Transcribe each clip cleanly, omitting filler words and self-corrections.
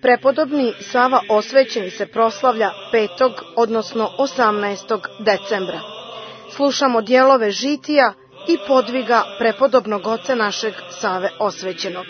Prepodobni Sava Osvećeni se proslavlja 5. odnosno 18. decembra. Slušamo dijelove žitija i podviga prepodobnog oca našeg Save Osvećenog.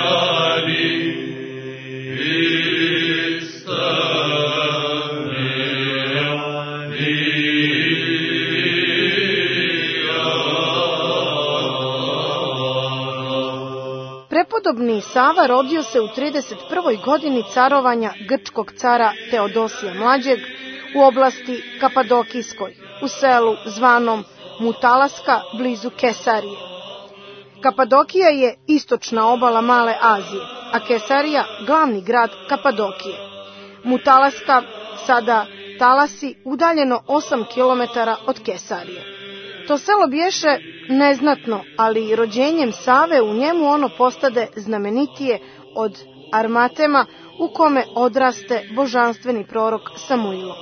Prepodobni Sava rodio se u 31. godini carovanja grčkog cara Teodosija Mlađeg u oblasti Kapadokijskoj, u selu zvanom Mutalaska blizu Kesarije. Kapadokija je istočna obala Male Azije, a Kesarija glavni grad Kapadokije. Mutalaska, sada Talasi, udaljeno 8 km od Kesarije. To selo bješe neznatno, ali rođenjem Save u njemu ono postade znamenitije od Armatema u kome odraste božanstveni prorok Samuilo.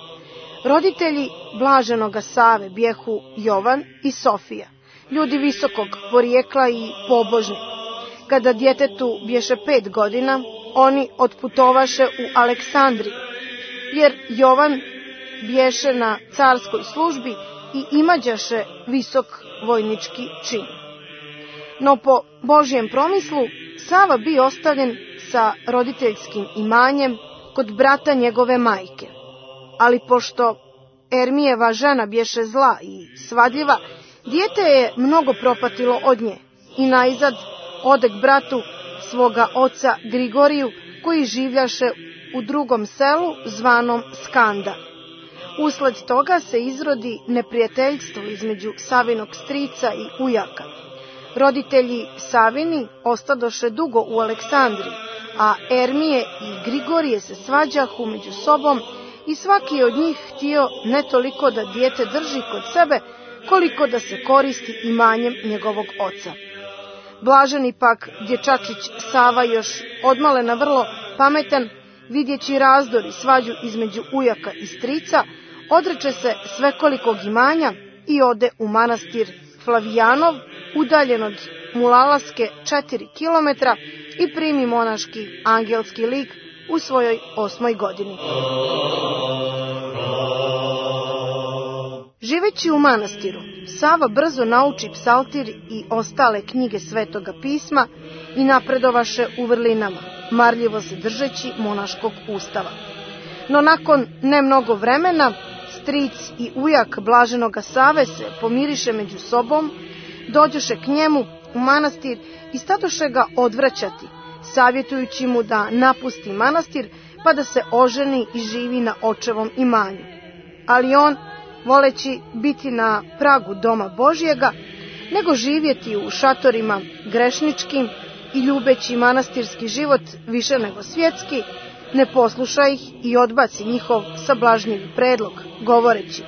Roditelji blaženoga Save bjehu Jovan i Sofija, ljudi visokog porijekla i pobožni. Kada djetetu bješe 5 godina, oni otputovaše u Aleksandriju, jer Jovan bješe na carskoj službi i imađaše visok vojnički čin. No po Božjem promislu Sava bi ostavljen sa roditeljskim imanjem kod brata njegove majke. Ali pošto Ermijeva žena bješe zla i svadljiva, dijete je mnogo propatilo od nje i naizad ode k bratu svoga oca Grigoriju, koji življaše u drugom selu zvanom Skanda. Usled toga se izrodi neprijateljstvo između Savinog strica i ujaka. Roditelji Savini ostadoše dugo u Aleksandriji, a Ermije i Grigorije se svađahu među sobom i svaki od njih htio ne toliko da dijete drži kod sebe, koliko da se koristi imanjem njegovog oca. Blaženi pak dječačić Sava, još odmalena vrlo pametan, vidjeći razdor i svađu između ujaka i strica, odreče se svekolikog imanja i ode u manastir Flavijanov, udaljen od Mulalaske 4 km, i primi monaški angelski lik u svojoj 8. godini. Živeći u manastiru, Sava brzo nauči psaltir i ostale knjige Svetoga pisma i napredovaše u vrlinama, marljivo se držeći monaškog ustava. No nakon ne mnogo vremena, stric i ujak blaženoga Save se pomiriše među sobom, dođoše k njemu u manastir i stadoše ga odvraćati, savjetujući mu da napusti manastir pa da se oženi i živi na očevom imanju. Ali on, voleći biti na pragu doma Božjega, nego živjeti u šatorima grešničkim i ljubeći manastirski život više nego svjetski, ne posluša ih i odbaci njihov sablažnjivi predlog, govoreći: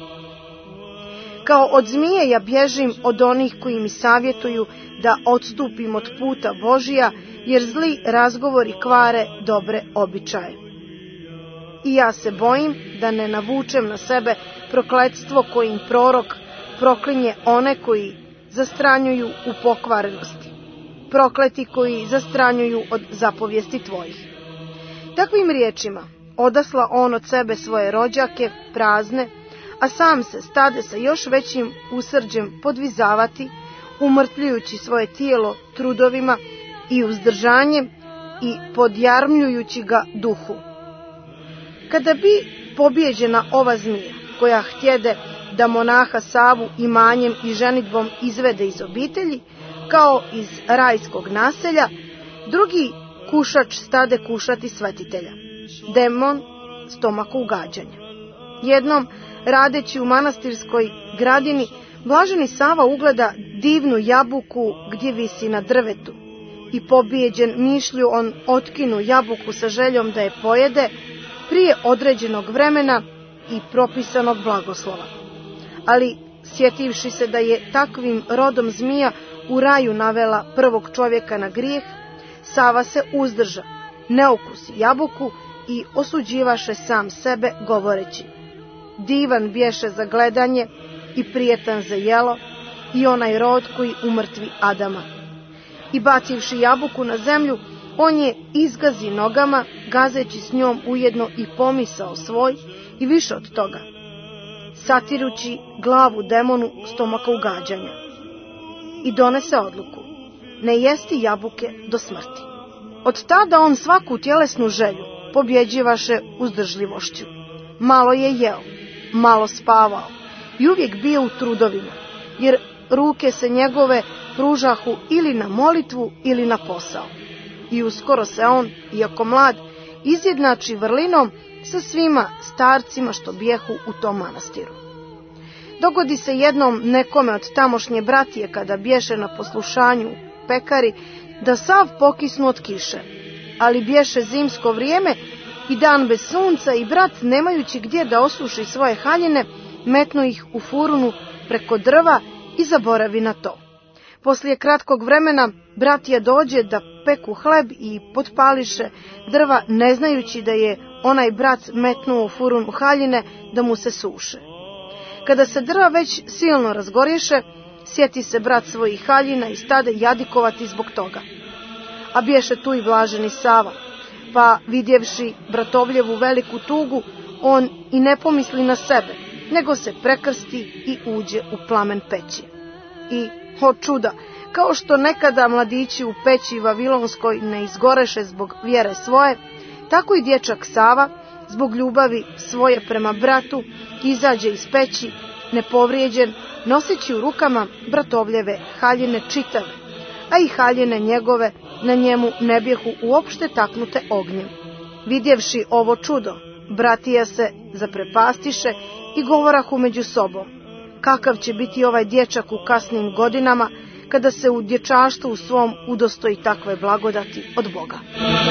kao od zmije ja bježim od onih koji mi savjetuju da odstupim od puta Božija, jer zli razgovori kvare dobre običaje. I ja se bojim da ne navučem na sebe prokletstvo kojim prorok proklinje one koji zastranjuju u pokvarenosti, prokleti koji zastranjuju od zapovijesti tvojih. Takvim riječima odasla on od sebe svoje rođake prazne, a sam se stade sa još većim usrđem podvizavati, umrtljujući svoje tijelo trudovima i uzdržanjem i podjarmljujući ga duhu. Kada bi pobjeđena ova zmija, koja htjede da monaha Savu imanjem i ženidbom izvede iz obitelji, kao iz rajskog naselja, drugi kušač stade kušati svetitelja, demon stomaku ugađanja. Jednom, radeći u manastirskoj gradini, blaženi Sava ugleda divnu jabuku gdje visi na drvetu i pobijeđen mišlju on otkinu jabuku sa željom da je pojede prije određenog vremena i propisanog blagoslova. Ali, sjetivši se da je takvim rodom zmija u raju navela prvog čovjeka na grijeh, Sava se uzdrža, ne okusi jabuku i osuđivaše sam sebe, govoreći: divan bješe za gledanje i prijetan za jelo i onaj rod koji umrtvi Adama. I bacivši jabuku na zemlju, On je izgazi nogama, gazeći s njom ujedno i pomisao svoj i više od toga, satirući glavu demonu stomaka ugađanja. I donese odluku, ne jesti jabuke do smrti. Od tada on svaku tjelesnu želju pobjeđivaše uzdržljivošću. Malo je jeo, malo spavao i uvijek bio u trudovima, jer ruke se njegove pružahu ili na molitvu ili na posao. I uskoro se on, iako mlad, izjednači vrlinom sa svima starcima što bijehu u tom manastiru. Dogodi se jednom nekome od tamošnje bratije, kada bješe na poslušanju pekari, da sav pokisnu od kiše, ali bješe zimsko vrijeme i dan bez sunca i brat, nemajući gdje da osuši svoje haljine, metnu ih u furunu preko drva i zaboravi na to. Poslije kratkog vremena bratija dođe da peku hleb i potpališe drva, ne znajući da je onaj brat metnuo u furunu haljine da mu se suše. Kada se drva već silno razgorješe, sjeti se brat svojih haljina i stade jadikovati zbog toga. A bješe tu i blaženi Sava, pa vidjevši bratovljevu veliku tugu, on i ne pomisli na sebe, nego se prekrsti i uđe u plamen peći. I, o čuda, kao što nekada mladići u peći vavilonskoj ne izgoreše zbog vjere svoje, tako i dječak Sava, zbog ljubavi svoje prema bratu, izađe iz peći, nepovrijeđen, noseći u rukama bratovljeve haljine čitave, a i haljine njegove na njemu ne bijehu uopšte taknute ognjem. Vidjevši ovo čudo, bratija se zaprepastiše i govorahu među sobom, kakav će biti ovaj dječak u kasnim godinama, kada se u dječaštvu svom udostoji takve blagodati od Boga.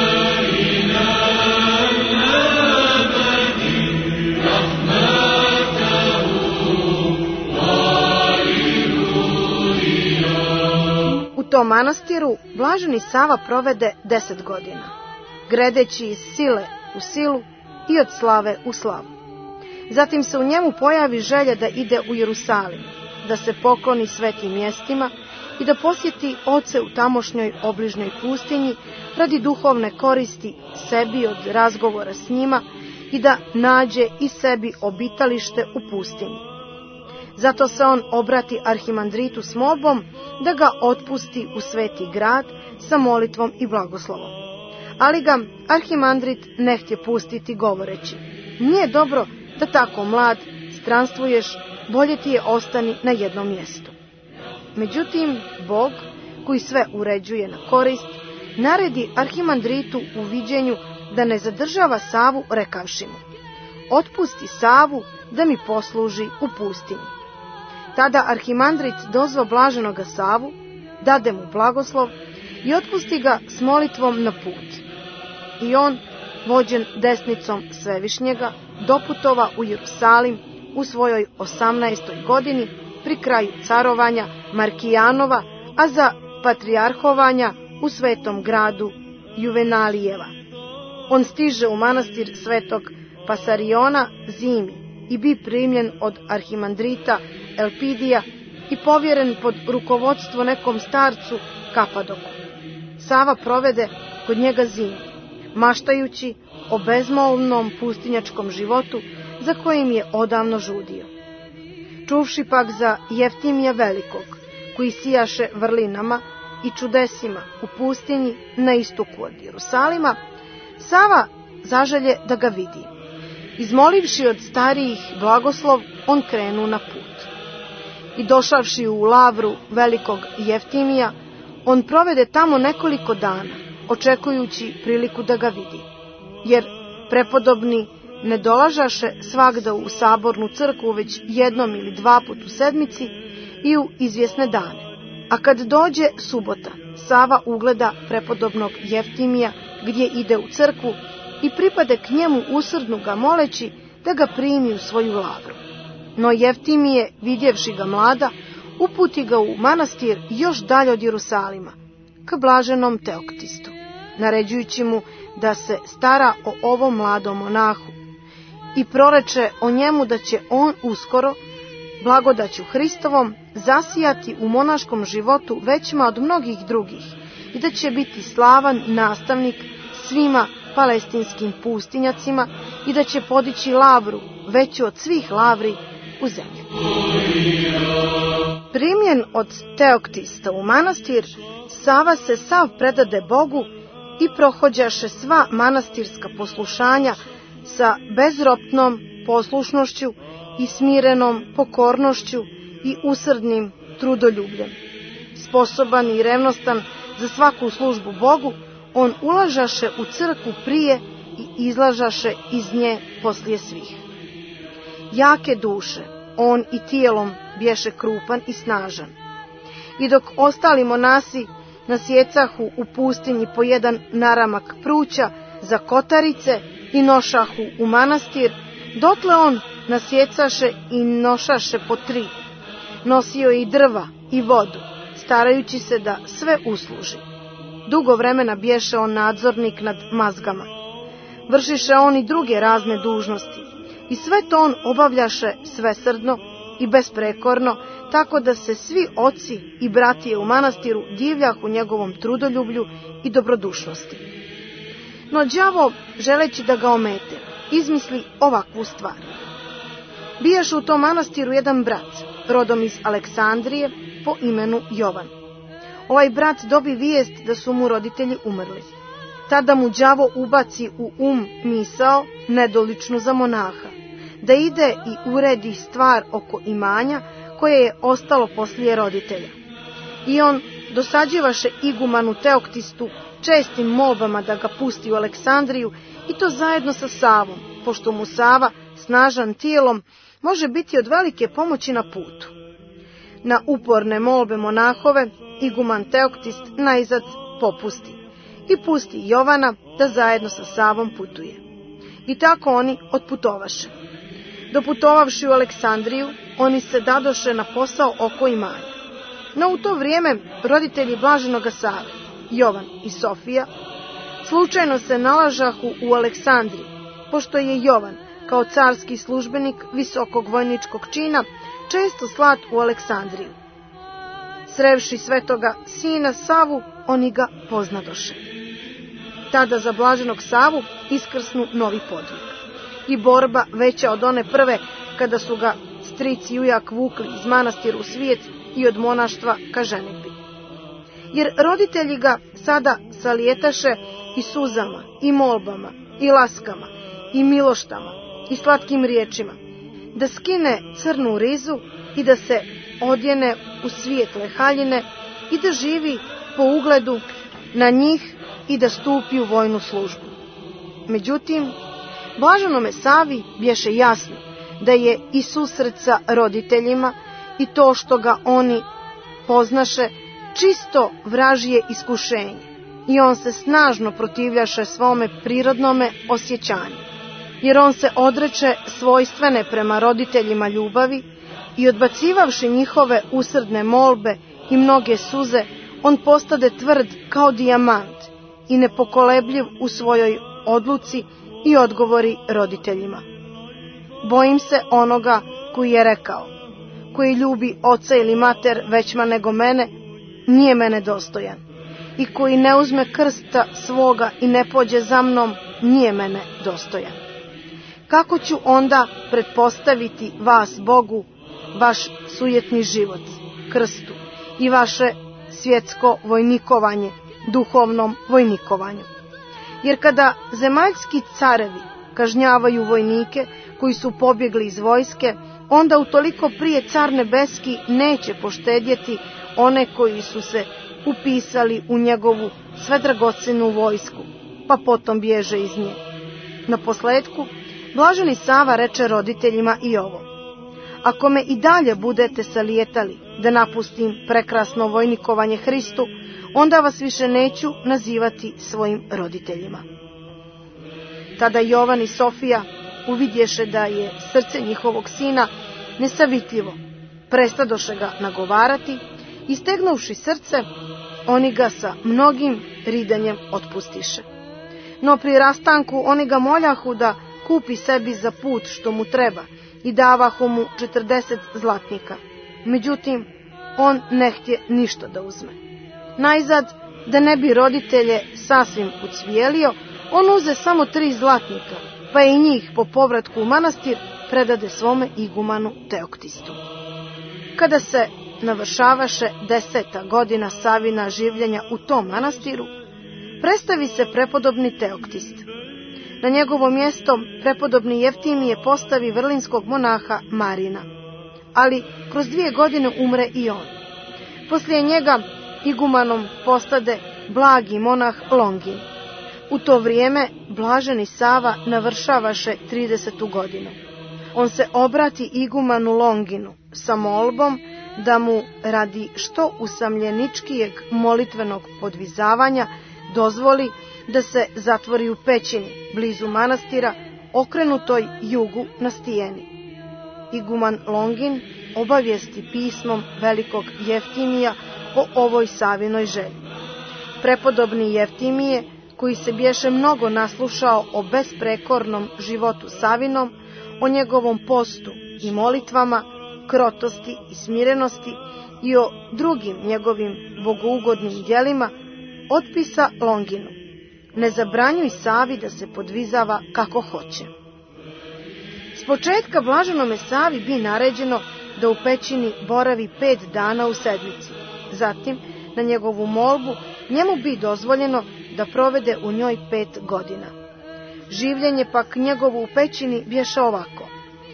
U tom manastiru blaženi Sava provede 10 godina, gredeći iz sile u silu i od slave u slavu. Zatim se u njemu pojavi želja da ide u Jerusalim, da se pokloni svetim mjestima i da posjeti oce u tamošnjoj obližnjoj pustinji radi duhovne koristi sebi od razgovora s njima i da nađe i sebi obitalište u pustinji. Zato se on obrati arhimandritu s molbom da ga otpusti u sveti grad sa molitvom i blagoslovom. Ali ga arhimandrit ne htje pustiti, govoreći, nije dobro da tako mlad stranstvuješ, bolje ti je ostani na jednom mjestu. Međutim, Bog, koji sve uređuje na korist, naredi arhimandritu u viđenju da ne zadržava Savu, rekavši mu, otpusti Savu da mi posluži u pustinji. Tada arhimandrit dozva blaženoga Savu, dade mu blagoslov i otpusti ga s molitvom na put. I on, vođen desnicom Svevišnjega, doputova u Jerusalim u svojoj 18. godini pri kraju carovanja Markijanova, a za patrijarhovanja u svetom gradu Juvenalijeva. On stiže u manastir svetog Pasariona zimi i bi primljen od arhimandrita Elpidija i povjeren pod rukovodstvo nekom starcu Kapadoku. Sava provede kod njega zimu, maštajući o bezmolnom pustinjačkom životu za kojim je odavno žudio. Čuvši pak za Jeftimija Velikog, koji sijaše vrlinama i čudesima u pustinji na istoku od Jerusalima, Sava zaželje da ga vidi. Izmolivši od starijih blagoslov, on krenu na put. I došavši u lavru velikog Jeftimija, on provede tamo nekoliko dana, očekujući priliku da ga vidi. Jer prepodobni ne dolažaše svagda u sabornu crkvu već jednom ili dva put u sedmici i u izvjesne dane. A kad dođe subota, Sava ugleda prepodobnog Jeftimija gdje ide u crkvu i pripade k njemu usrdno ga moleći da ga primi u svoju lavru. No Jeftimije, vidjevši ga mlada, uputi ga u manastir još dalje od Jerusalima, k blaženom Teoktistu, naređujući mu da se stara o ovom mladom monahu i proreče o njemu da će on uskoro, blagodaću Hristovom, zasijati u monaškom životu većima od mnogih drugih i da će biti slavan nastavnik svima palestinskim pustinjacima i da će podići lavru veću od svih lavri u zemlji. Primljen od Teoktista u manastir, Sava se sav predade Bogu i prohođaše sva manastirska poslušanja sa bezropnom poslušnošću i smirenom pokornošću i usrdnim trudoljubljem. Sposoban i revnostan za svaku službu Bogu, on ulažaše u crkvu prije i izlažaše iz nje poslije svih. Jake duše, on i tijelom bješe krupan i snažan. I dok ostali monasi nasjecahu u pustinji po jedan naramak pruća za kotarice i nošahu u manastir, dotle on nasjecaše i nošaše po 3. Nosio i drva i vodu, starajući se da sve usluži. Dugo vremena bješe on nadzornik nad mazgama. Vršiše on i druge razne dužnosti i sve to on obavljaše svesrdno i besprekorno, tako da se svi oci i bratije u manastiru divljahu njegovom trudoljublju i dobrodušnosti. No đavo, želeći da ga omete, izmisli ovakvu stvar. Bijaše u tom manastiru jedan brat, rodom iz Aleksandrije, po imenu Jovan. Ovaj brat dobi vijest da su mu roditelji umrli. Tada mu đavo ubaci u misao nedoličnu za monaha, da ide i uredi stvar oko imanja koje je ostalo poslije roditelja. I on dosađivaše igumanu Teoktistu čestim molbama da ga pusti u Aleksandriju, i to zajedno sa Savom, pošto mu Sava, snažan tijelom, može biti od velike pomoći na putu. Na uporne molbe monahove, iguman Teoktist najzad popusti i pusti Jovana da zajedno sa Savom putuje. I tako oni otputovaše. Doputovavši u Aleksandriju, oni se dadoše na posao oko imanja. No u to vrijeme roditelji blaženoga Save, Jovan i Sofija, slučajno se nalažahu u Aleksandriji, pošto je Jovan, kao carski službenik visokog vojničkog čina, često slat u Aleksandriju. Srevši svetoga sina Savu, oni ga poznadoše. Tada za blaženog Savu iskrsnu novi podvig i borba veća od one prve, kada su ga stric i ujak vukli iz manastira u svijet i od monaštva ka ženidbi. Jer roditelji ga sada salijetaše i suzama, i molbama, i laskama, i miloštama, i slatkim riječima, da skine crnu rizu i da se odjene u svijetle haljine i da živi po ugledu na njih i da stupi u vojnu službu. Međutim, blaženome Savi bješe jasno da je i susret sa roditeljima i to što ga oni poznaše čisto vražije iskušenje, i on se snažno protivljaše svome prirodnome osjećanju, jer on se odreče svojstvene prema roditeljima ljubavi i odbacivavši njihove usrdne molbe i mnoge suze, on postade tvrd kao dijamant i nepokolebljiv u svojoj odluci i odgovori roditeljima: bojim se onoga koji je rekao, koji ljubi oca ili mater većma nego mene, nije mene dostojan, i koji ne uzme krsta svoga i ne pođe za mnom, nije mene dostojan. Kako ću onda pretpostaviti vas Bogu, vaš sujetni život, krstu i vaše svjetsko vojnikovanje, duhovnom vojnikovanju? Jer kada zemaljski carevi kažnjavaju vojnike koji su pobjegli iz vojske, onda utoliko prije car nebeski neće poštedjeti one koji su se upisali u njegovu sve dragocenu vojsku, pa potom bježe iz nje. Na posledku, blaženi Sava reče roditeljima i ovo: ako me i dalje budete salijetali da napustim prekrasno vojnikovanje Hristu, onda vas više neću nazivati svojim roditeljima. Tada Jovan i Sofija uvidješe da je srce njihovog sina nesavitljivo, prestadoše ga nagovarati i stegnuvši srce, oni ga sa mnogim ridanjem otpustiše. No pri rastanku oni ga moljahu da kupi sebi za put što mu treba i davahu mu 40 zlatnika. Međutim, on ne htje ništa da uzme. Najzad da ne bi roditelje sasvim ucvijelio, on uze samo 3 zlatnika, pa i njih po povratku u manastir predade svome igumanu Teoktistu. Kada se navršavaše 10. godina Savina življenja u tom manastiru, predstavi se prepodobni Teoktist. Na njegovo mjesto prepodobni Jeftimije postavi vrlinskog monaha Marina, ali kroz 2 godine umre i on. Poslije njega igumanom postade blagi monah Longin. U to vrijeme blaženi Sava navršavaše 30. godinu. On se obrati igumanu Longinu sa molbom da mu radi što usamljeničkijeg molitvenog podvizavanja dozvoli da se zatvori u pećini blizu manastira okrenutoj jugu na stijeni. Iguman Longin obavijesti pismom velikog Jeftimija o ovoj Savinoj želji. Prepodobni Jeftimije, koji se bješe mnogo naslušao o besprekornom životu Savinom, o njegovom postu i molitvama, krotosti i smirenosti i o drugim njegovim bogougodnim djelima, otpisa Longinu: ne zabranjuj Savi da se podvizava kako hoće. S početka blaženome Savi bi naređeno da u pećini boravi 5 dana u sedmici. Zatim, na njegovu molbu, njemu bi dozvoljeno da provede u njoj 5 godina. Življenje pak njegovo u pećini bješe ovako: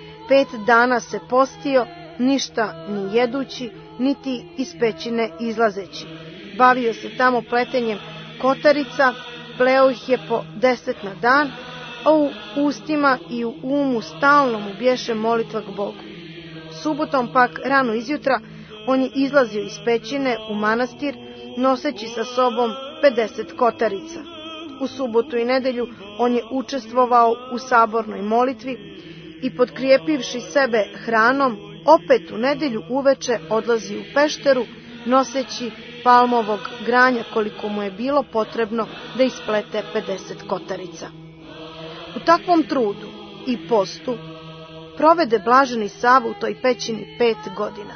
5 dana se postio, ništa ni jedući, niti iz pećine izlazeći. Bavio se tamo pletenjem kotarica, pleo ih je po 10 na dan, a u ustima i u umu stalno mu bješe molitva k Bogu. Subotom pak rano izjutra on je izlazio iz pećine u manastir, noseći sa sobom 50 kotarica. U subotu i nedelju on je učestvovao u sabornoj molitvi i potkrijepivši sebe hranom, opet u nedelju uveče odlazi u pešteru, noseći palmovog granja koliko mu je bilo potrebno da isplete 50 kotarica. U takvom trudu i postu provede blaženi Sava u toj pećini 5 godina.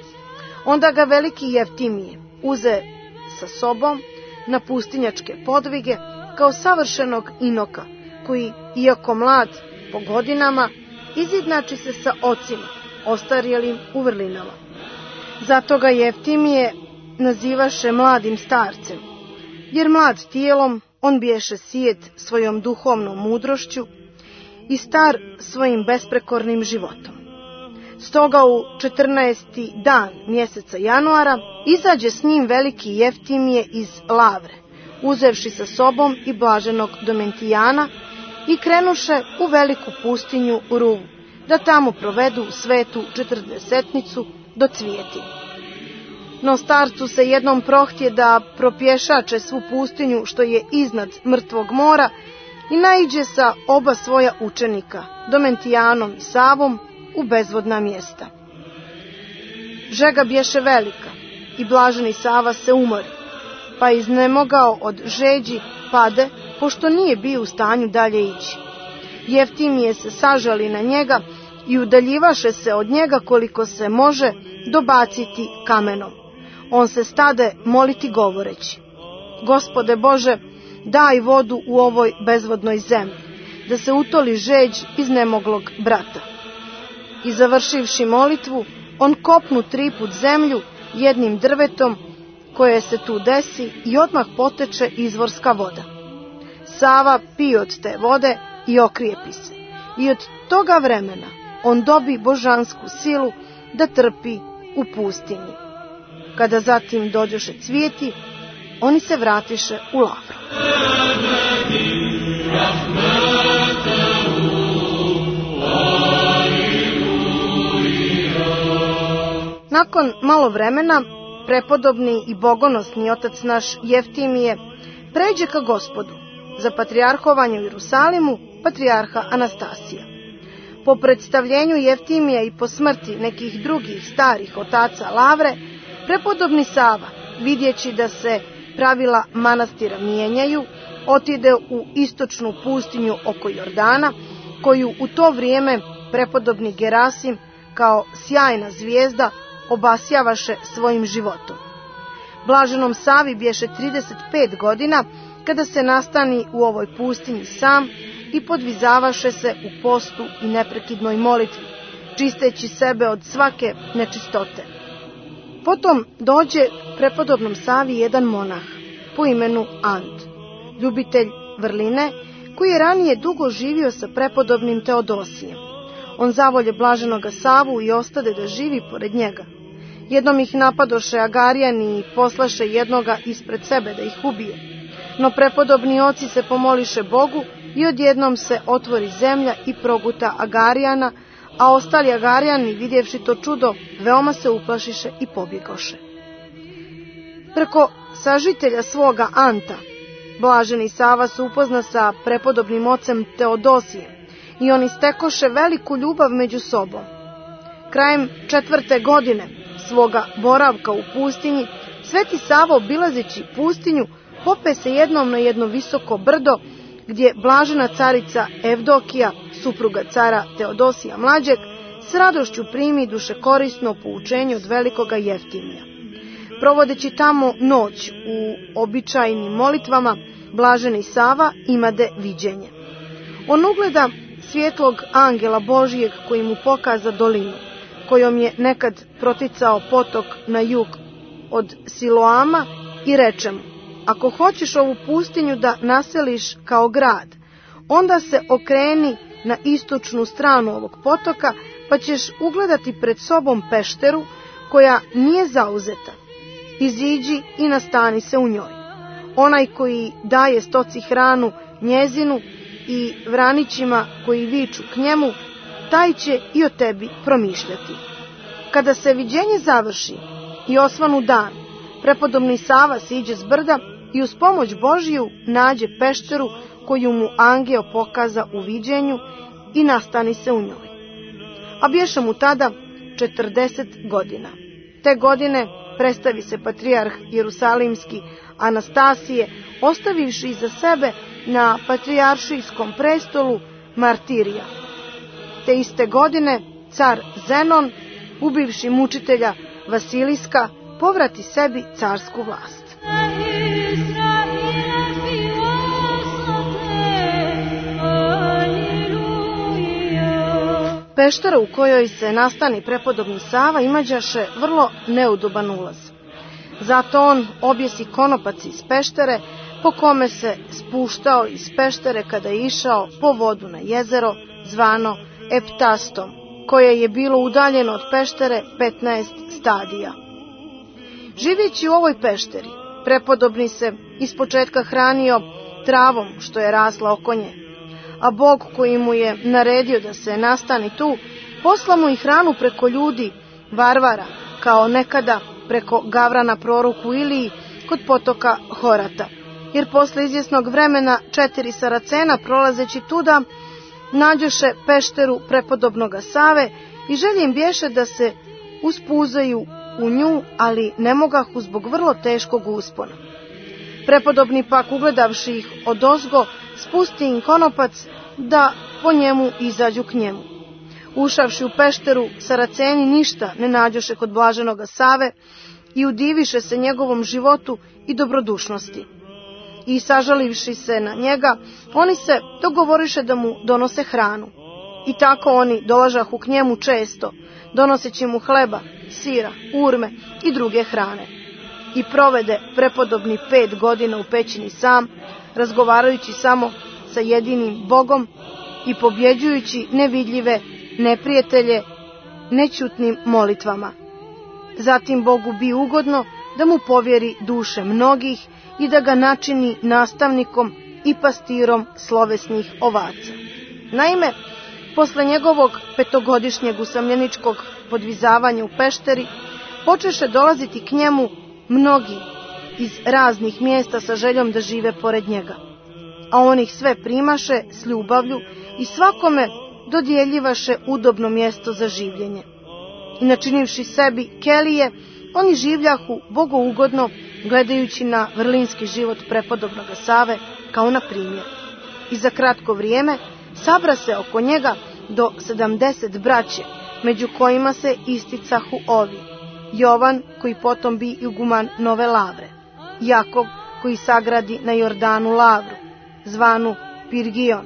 Onda ga veliki Jeftimije uze sa sobom na pustinjačke podvige kao savršenog inoka, koji, iako mlad po godinama, izjednači se sa ocima, ostarjelim u vrlinama. Zato ga Jeftimije nazivaše mladim starcem, jer mlad tijelom on biješe sijet svojom duhovnom mudrošću i star svojim besprekornim životom. Stoga u 14. dan mjeseca januara izađe s njim veliki Jeftimije iz Lavre, uzevši sa sobom i blaženog Domentijana, i krenuše u veliku pustinju u Ruvu, da tamo provedu svetu 40 do cvijeti. No starcu se jednom prohtje da propješače svu pustinju što je iznad mrtvog mora i naiđe sa oba svoja učenika, Domentijanom i Savom, u bezvodna mjesta. Žega bješe velika i blaženi Sava se umori, pa iznemogao od žeđi pade, pošto nije bio u stanju dalje ići. Jeftimije se sažali na njega i udaljivaše se od njega koliko se može dobaciti kamenom. On se stade moliti govoreći: Gospode Bože, daj vodu u ovoj bezvodnoj zemlji, da se utoli žeđ iznemoglog brata. I završivši molitvu, on kopnu 3 put zemlju jednim drvetom koje se tu desi i odmah poteče izvorska voda. Sava pije od te vode i okrijepi se. I od toga vremena on dobi božansku silu da trpi u pustinji. Kada zatim dođoše cvijeti, oni se vratiše u Lavru. Nakon malo vremena, prepodobni i bogonosni otac naš Jeftimije pređe ka Gospodu za patrijarhovanje u Jerusalimu patrijarha Anastasija. Po predstavljenju Jeftimija i po smrti nekih drugih starih otaca Lavre, prepodobni Sava, vidjeći da se pravila manastira mijenjaju, otide u istočnu pustinju oko Jordana, koju u to vrijeme prepodobni Gerasim kao sjajna zvijezda obasjavaše svojim životom. Blaženom Savi bješe 35 godina, kada se nastani u ovoj pustinji sam i podvizavaše se u postu i neprekidnoj molitvi, čisteći sebe od svake nečistote. Potom dođe prepodobnom Savi jedan monah po imenu Ant, ljubitelj vrline, koji je ranije dugo živio sa prepodobnim Teodosijem. On zavolje Blaženoga Savu i ostade da živi pored njega. Jednom ih napadoše Agarijani i poslaše jednoga ispred sebe da ih ubije. No prepodobni oci se pomoliše Bogu i odjednom se otvori zemlja i proguta Agarijana, a ostali Agarijani, vidjevši to čudo, veoma se uplašiše i pobjegoše. Preko sažitelja svoga Anta, Blaženi Sava se upozna sa prepodobnim ocem Teodosijem i oni stekoše veliku ljubav među sobom. Krajem 4. godine svoga boravka u pustinji, Sveti Sava, obilazeći pustinju, pope se jednom na jedno visoko brdo, gdje blažena carica Evdokija, supruga cara Teodosija mlađeg, s radošću primi dušekorisno poučenje od velikoga Jeftimija. Provodeći tamo noć u običajnim molitvama, Blaženi Sava imade viđenje. On ugleda svjetlog angela Božijeg koji mu pokaza dolinu, kojom je nekad proticao potok na jug od Siloama, i reče mu: ako hoćeš ovu pustinju da naseliš kao grad, onda se okreni na istočnu stranu ovog potoka, pa ćeš ugledati pred sobom pešteru koja nije zauzeta. Iziđi i nastani se u njoj. Onaj koji daje stoci hranu njezinu i vranićima koji viču k njemu, taj će i o tebi promišljati. Kada se viđenje završi i osvanu dan, prepodobni Sava siđe s brda i uz pomoć Božiju nađe pešteru koju mu angel pokaza u viđenju i nastani se u njoj. A bješe mu tada 40 godina. Te godine predstavi se patrijarh Jerusalimski Anastasije, ostavivši iza sebe na patrijaršijskom prestolu martirija. Te iste godine car Zenon, ubivši mučitelja Vasiliska, povrati sebi carsku vlast. Peštera u kojoj se nastani prepodobni Sava imađaše vrlo neudoban ulaz. Zato on objesi konopac iz peštere, po kome se spuštao iz peštere kada je išao po vodu na jezero zvano Eptastom, koje je bilo udaljeno od peštere 15 stadija. Živeći u ovoj pešteri, prepodobni se ispočetka hranio travom što je rasla oko nje, a Bog koji mu je naredio da se nastani tu, posla mu i hranu preko ljudi, varvara, kao nekada preko Gavrana proroku Iliji kod potoka Horata. Jer posle izvjesnog vremena 4 Saracena, prolazeći tuda, nađoše pešteru prepodobnoga Save i želje im bješe da se uspuzaju u nju, ali ne mogahu zbog vrlo teškog uspona. Prepodobni pak, ugledavši ih odozgo, spusti im konopac da po njemu izađu k njemu. Ušavši u pešteru, Saraceni ništa ne nađoše kod Blaženoga Save i udiviše se njegovom životu i dobrodušnosti. I sažalivši se na njega, oni se dogovoriše da mu donose hranu. I tako oni dolažahu k njemu često, donoseći mu hleba, sira, urme i druge hrane. I provede prepodobni 5 godina u pećini sam, razgovarajući samo sa jedinim Bogom i pobjeđujući nevidljive neprijatelje nećutnim molitvama. Zatim Bogu bi ugodno da mu povjeri duše mnogih i da ga načini nastavnikom i pastirom slovesnih ovaca. Naime, posle njegovog 5-godišnjeg usamljeničkog podvizavanja u pešteri, počeše dolaziti k njemu mnogi iz raznih mjesta sa željom da žive pored njega. A on ih sve primaše s ljubavlju i svakome dodjeljivaše udobno mjesto za življenje. I načinivši sebi kelije, oni življahu bogougodno, gledajući na vrlinski život prepodobnoga Save kao na primjer. I za kratko vrijeme sabra se oko njega do 70 braće, među kojima se isticahu ovi: Jovan, koji potom bi iguman Nove Lavre, Jakov, koji sagradi na Jordanu lavru, zvanu Pirgion,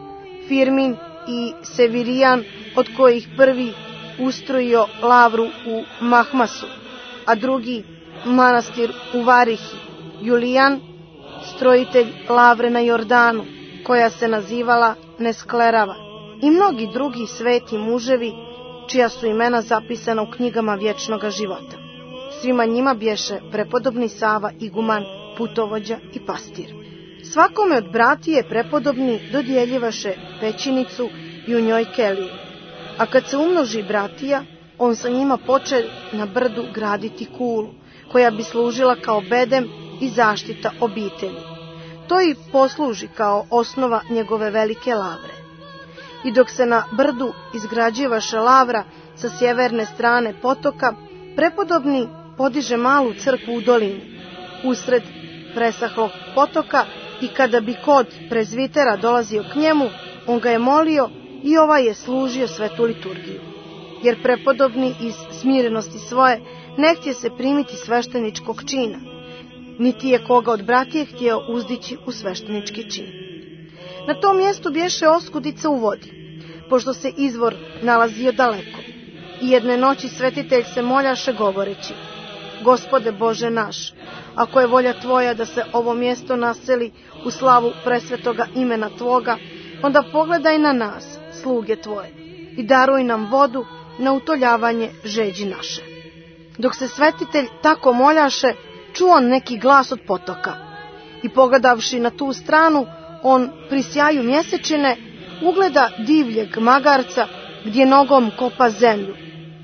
Firmin i Sevirijan, od kojih prvi ustrojio lavru u Mahmasu, a drugi manastir u Varihi, Julijan, strojitelj lavre na Jordanu, koja se nazivala Nesklerava, i mnogi drugi sveti muževi, čija su imena zapisana u knjigama vječnoga života. Svima njima bješe prepodobni Sava iguman, putovođa i pastir. Svakome od bratije prepodobni dodjeljivaše pećinicu i u njoj keliju, a kad se umnoži bratija, on sa njima poče na brdu graditi kulu, koja bi služila kao bedem i zaštita obitelji. To i posluži kao osnova njegove velike lavre. I dok se na brdu izgrađivaše lavra sa sjeverne strane potoka, prepodobni podiže malu crkvu u dolini, usred presahlog potoka, i kada bi kod prezvitera dolazio k njemu, on ga je molio i ovaj je služio svetu liturgiju. Jer prepodobni iz smirenosti svoje ne htje se primiti svešteničkog čina, niti je koga od bratije htio uzdići u sveštenički čin. Na tom mjestu bješe oskudica u vodi, pošto se izvor nalazio daleko. I jedne noći svetitelj se moljaše govoreći: Gospode Bože naš, ako je volja Tvoja da se ovo mjesto naseli u slavu presvetoga imena Tvoga, onda pogledaj na nas, sluge Tvoje, i daruj nam vodu na utoljavanje žeđi naše. Dok se svetitelj tako moljaše, čuo on neki glas od potoka, i pogledavši na tu stranu, on pri sjaju mjesečine ugleda divljeg magarca gdje nogom kopa zemlju,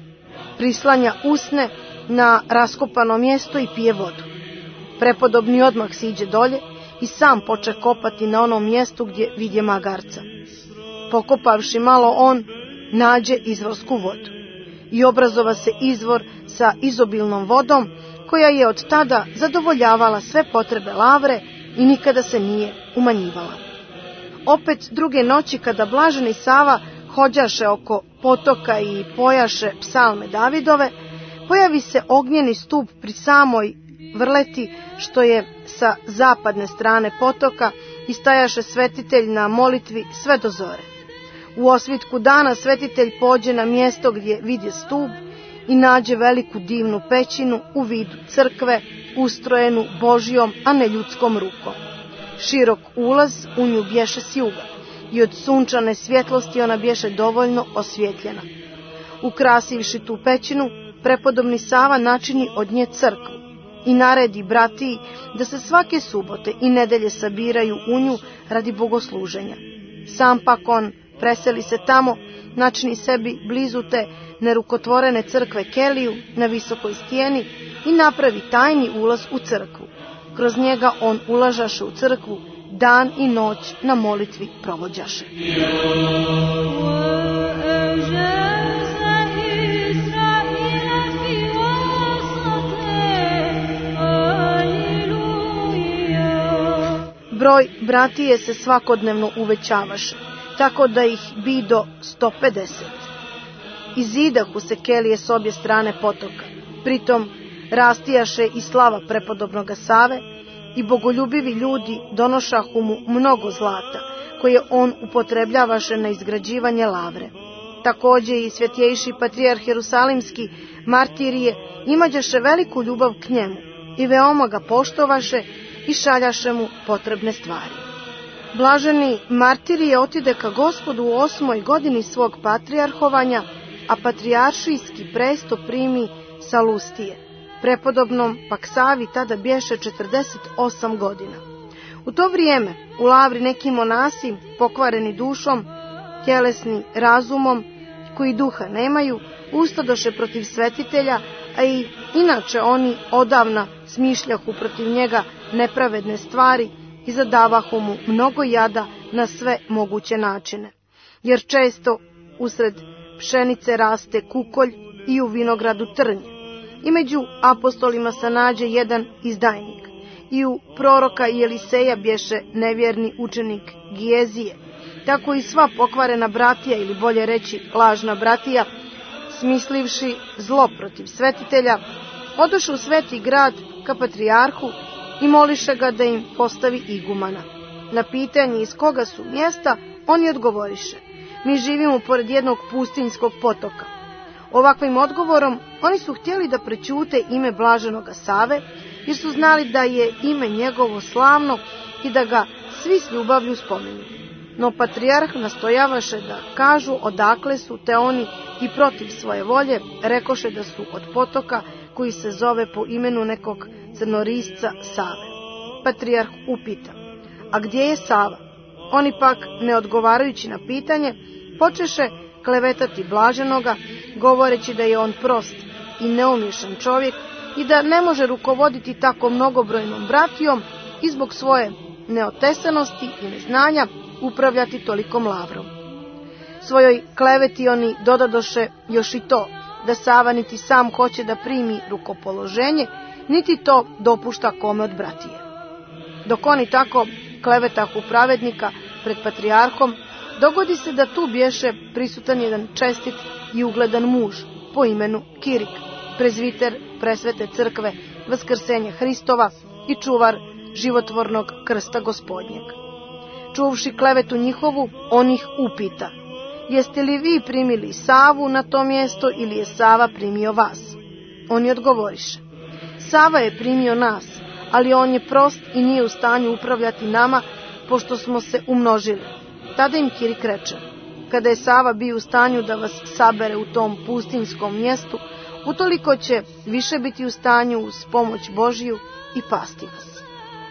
prislanja usne na raskopano mjesto i pije vodu. Prepodobni odmah siđe dolje i sam poče kopati na onom mjestu gdje vidje magarca. Pokopavši malo, on nađe izvorsku vodu i obrazova se izvor sa izobilnom vodom, koja je od tada zadovoljavala sve potrebe lavre i nikada se nije umanjivala. Opet druge noći, kada blaženi Sava hođaše oko potoka i pojaše psalme Davidove, pojavi se ognjeni stup pri samoj vrleti, što je sa zapadne strane potoka, i stajaše svetitelj na molitvi sve do zore. U osvitku dana svetitelj pođe na mjesto gdje vidje stup i nađe veliku divnu pećinu u vidu crkve, ustrojenu Božjom, a ne ljudskom rukom. Širok ulaz u nju bješe s juga i od sunčane svjetlosti ona bješe dovoljno osvjetljena. Ukrasivši tu pećinu, prepodobni Sava načini od nje crkvu i naredi bratiji da se svake subote i nedelje sabiraju u nju radi bogosluženja. Sam pak on preseli se tamo, načini sebi blizu te nerukotvorene crkve keliju na visokoj stijeni i napravi tajni ulaz u crkvu. Kroz njega on ulažaše u crkvu, dan i noć na molitvi provođaše. Broj bratije se svakodnevno uvećavaše, tako da ih bi do 150. Izidahu se kelije s obje strane potoka, pritom rastijaše i slava prepodobnoga Save, i bogoljubivi ljudi donošahu mu mnogo zlata, koje on upotrebljavaše na izgrađivanje lavre. Također i svjetjejši patrijarh Jerusalimski Martirije imađaše veliku ljubav k njemu i veoma ga poštovaše i šaljaše mu potrebne stvari. Blaženi Martirije otide ka Gospodu u 8. godini svog patrijarhovanja, a patrijaršijski presto primi Salustije. Prepodobnom pak Savi tada bješe 48 godina. U to vrijeme u lavri neki monasi, pokvareni dušom, tjelesni razumom, koji duha nemaju, ustadoše protiv svetitelja, a i inače oni odavna smišljahu protiv njega nepravedne stvari i zadavahu mu mnogo jada na sve moguće načine. Jer često usred pšenice raste kukolj i u vinogradu trnje. I među apostolima se nađe jedan izdajnik. I u proroka Jeliseja bješe nevjerni učenik Gijezije. Tako i sva pokvarena bratija, ili bolje reći lažna bratija, smislivši zlo protiv svetitelja, odoše u sveti grad ka patrijarhu i moliše ga da im postavi igumana. Na pitanje iz koga su mjesta, on je odgovoriše: mi živimo pored jednog pustinjskog potoka. Ovakvim odgovorom oni su htjeli da prećute ime blaženoga Save, jer su znali da je ime njegovo slavno i da ga svi s ljubavlju spominju. No patrijarh nastojavaše da kažu odakle su, te oni i protiv svoje volje rekoše da su od potoka koji se zove po imenu nekog crnorisca Save. Patrijarh upita: a gdje je Sava? Oni pak, ne odgovarajući na pitanje, počeše klevetati blaženoga, govoreći da je on prost i neumješan čovjek i da ne može rukovoditi tako mnogobrojnom bratijom i zbog svoje neotesanosti i neznanja upravljati tolikom lavrom. Svojoj kleveti oni dodadoše još i to, da Sava niti sam hoće da primi rukopoloženje, niti to dopušta kome od bratije. Dok oni tako klevetahu pravednika pred patrijarhom, dogodi se da tu bješe prisutan jedan čestit i ugledan muž po imenu Kirik, prezviter presvete crkve Vaskrsenja Hristova i čuvar životvornog krsta Gospodnjeg. Čuvši klevetu njihovu, on ih upita: jeste li vi primili Savu na to mjesto ili je Sava primio vas? Oni odgovoriše: Sava je primio nas, ali on je prost i nije u stanju upravljati nama, pošto smo se umnožili. Tada im Kirik reče: kada je Sava bio u stanju da vas sabere u tom pustinjskom mjestu, utoliko će više biti u stanju uz pomoć Božiju i pasti vas.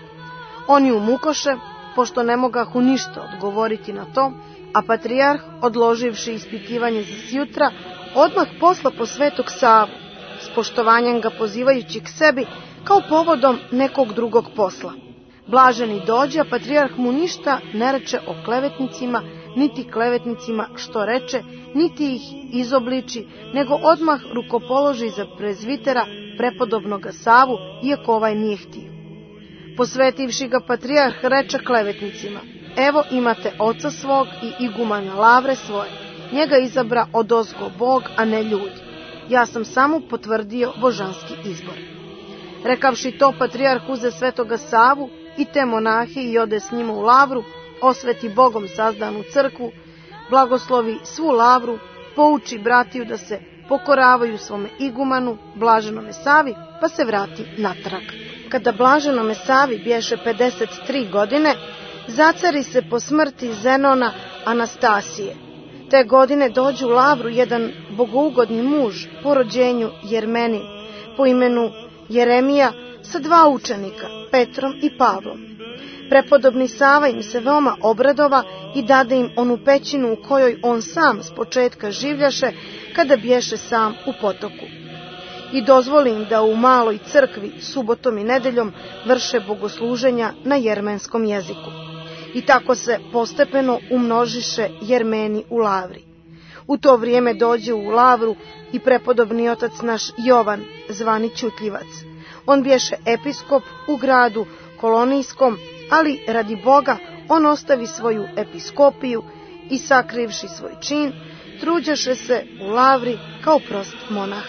Oni umukoše, pošto ne mogahu ništa odgovoriti na to, a patrijarh, odloživši ispitivanje za sjutra, odmah posla po svetog Savu, s poštovanjem ga pozivajući k sebi kao povodom nekog drugog posla. Blaženi dođe, a patrijarh mu ništa ne reče o klevetnicima, niti klevetnicima što reče, niti ih izobliči, nego odmah rukopoloži za prezvitera prepodobnoga Savu, iako ovaj nije htio. Posvetivši ga, patrijarh reče klevetnicima: evo imate oca svog i igumana Lavre svoje, njega izabra odozgo Bog, a ne ljudi. Ja sam samo potvrdio božanski izbor. Rekavši to, patrijarh uze svetoga Savu i te monahe i ode s njima u Lavru, osveti Bogom sazdanu crkvu, blagoslovi svu Lavru, pouči bratiju da se pokoravaju svome igumanu, blaženome Savi, pa se vrati natrag. Kada blaženome Savi bješe 53 godine, zacari se po smrti Zenona Anastasije. Te godine dođe u Lavru jedan bogougodni muž po rođenju Jermenin, po imenu Jeremija, sa 2 učenika, Petrom i Pavlom. Prepodobni Sava im se veoma obradova i dade im onu pećinu u kojoj on sam s početka življaše kada bješe sam u potoku. I dozvoli im da u maloj crkvi subotom i nedeljom vrše bogosluženja na jermenskom jeziku. I tako se postepeno umnožiše Jermeni u Lavri. U to vrijeme dođe u Lavru i prepodobni otac naš Jovan, zvani Ćutljivac. On bješe episkop u gradu Kolonijskom, ali radi Boga on ostavi svoju episkopiju i sakrivši svoj čin, truđaše se u Lavri kao prost monah.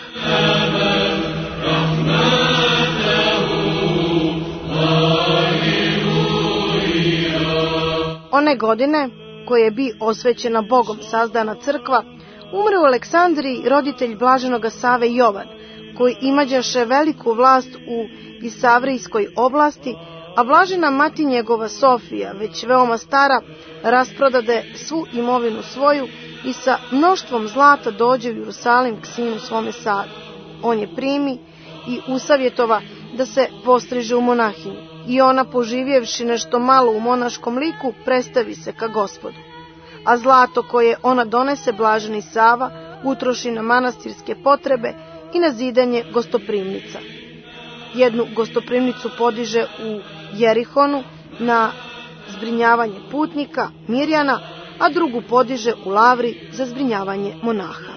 One godine, koje je bi osvećena Bogom sazdana crkva, umre u Aleksandriji roditelj blaženoga Save Jovan, koji imađaše veliku vlast u Isavrijskoj oblasti, a blažena mati njegova Sofija, već veoma stara, rasprodade svu imovinu svoju i sa mnoštvom zlata dođe u Jerusalim k sinu svome Savi. On je primi i usavjetova da se postriže u monahinju. I ona, poživjevši nešto malo u monaškom liku, predstavi se ka Gospodu. A zlato koje ona donese, blaženi Sava utroši na manastirske potrebe i na zidanje gostoprimnica. Jednu gostoprimnicu podiže u Jerihonu na zbrinjavanje putnika, Mirjana, a drugu podiže u Lavri za zbrinjavanje monaha.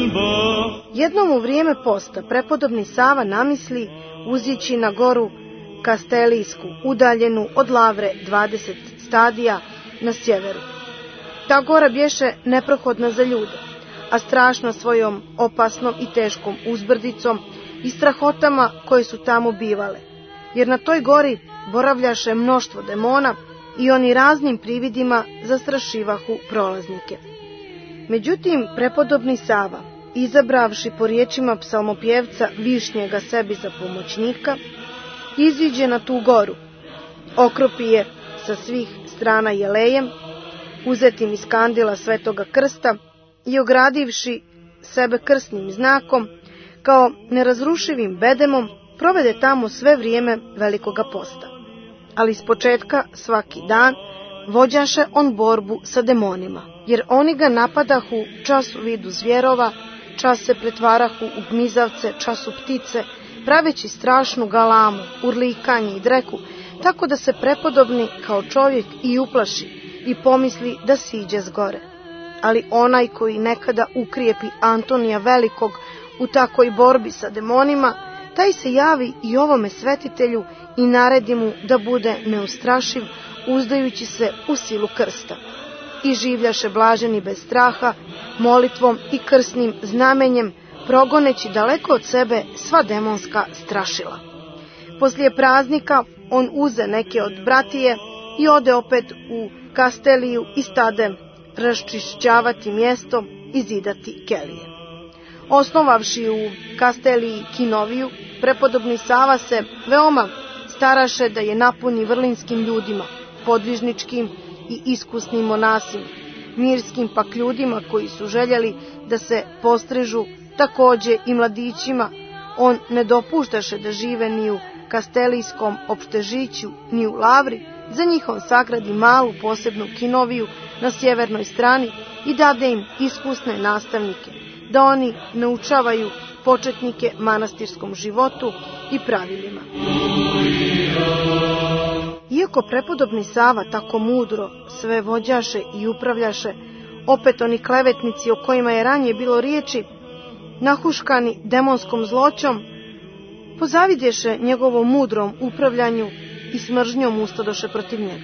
Jednom u vrijeme posta prepodobni Sava namisli uzići na goru Kastelijsku, udaljenu od Lavre 20 stadija na sjeveru. Ta gora bješe neprohodna za ljude, a strašna svojom opasnom i teškom uzbrdicom i strahotama koje su tamo bivale, jer na toj gori boravljaše mnoštvo demona i oni raznim prividima zastrašivahu prolaznike. Međutim, prepodobni Sava, izabravši po riječima psalmopjevca Višnjega sebi za pomoćnika, iziđe na tu goru, okropi je sa svih strana jelejem, uzetim iz kandila Svetoga krsta i ogradivši sebe krsnim znakom, kao nerazrušivim bedemom, provede tamo sve vrijeme Velikoga posta. Ali s početka svaki dan vođaše on borbu sa demonima, jer oni ga napadahu čas u vidu zvjerova, čas se pretvarahu u gnizavce, čas u ptice, praveći strašnu galamu, urlikanje i dreku, tako da se prepodobni kao čovjek i uplaši i pomisli da siđe s gore. Ali onaj koji nekada ukrijepi Antonija Velikog u takoj borbi sa demonima, taj se javi i ovome svetitelju i naredi mu da bude neustrašiv, uzdajući se u silu krsta. I življaše blaženi bez straha, molitvom i krsnim znamenjem, progoneći daleko od sebe sva demonska strašila. Poslije praznika on uze neke od bratije i ode opet u Kasteliju i stade raščišćavati mjesto i zidati kelije. Osnovavši u Kasteliji kinoviju, prepodobni Sava se veoma staraše da je napuni vrlinskim ljudima, podvižničkim i iskusnim monasima, mirskim pak ljudima koji su željeli da se postrežu, također i mladićima. On ne dopuštaše da žive ni u Kastelijskom opštežiću, ni u Lavri, za njih on sagradi malu posebnu kinoviju na sjevernoj strani i dade im iskusne nastavnike, da oni naučavaju početnike manastirskom životu i pravilima. Iako prepodobni Sava tako mudro sve vođaše i upravljaše, opet oni klevetnici o kojima je ranije bilo riječi, nahuškani demonskom zloćom, pozavidješe njegovom mudrom upravljanju i smržnjom ustadoše protiv njega.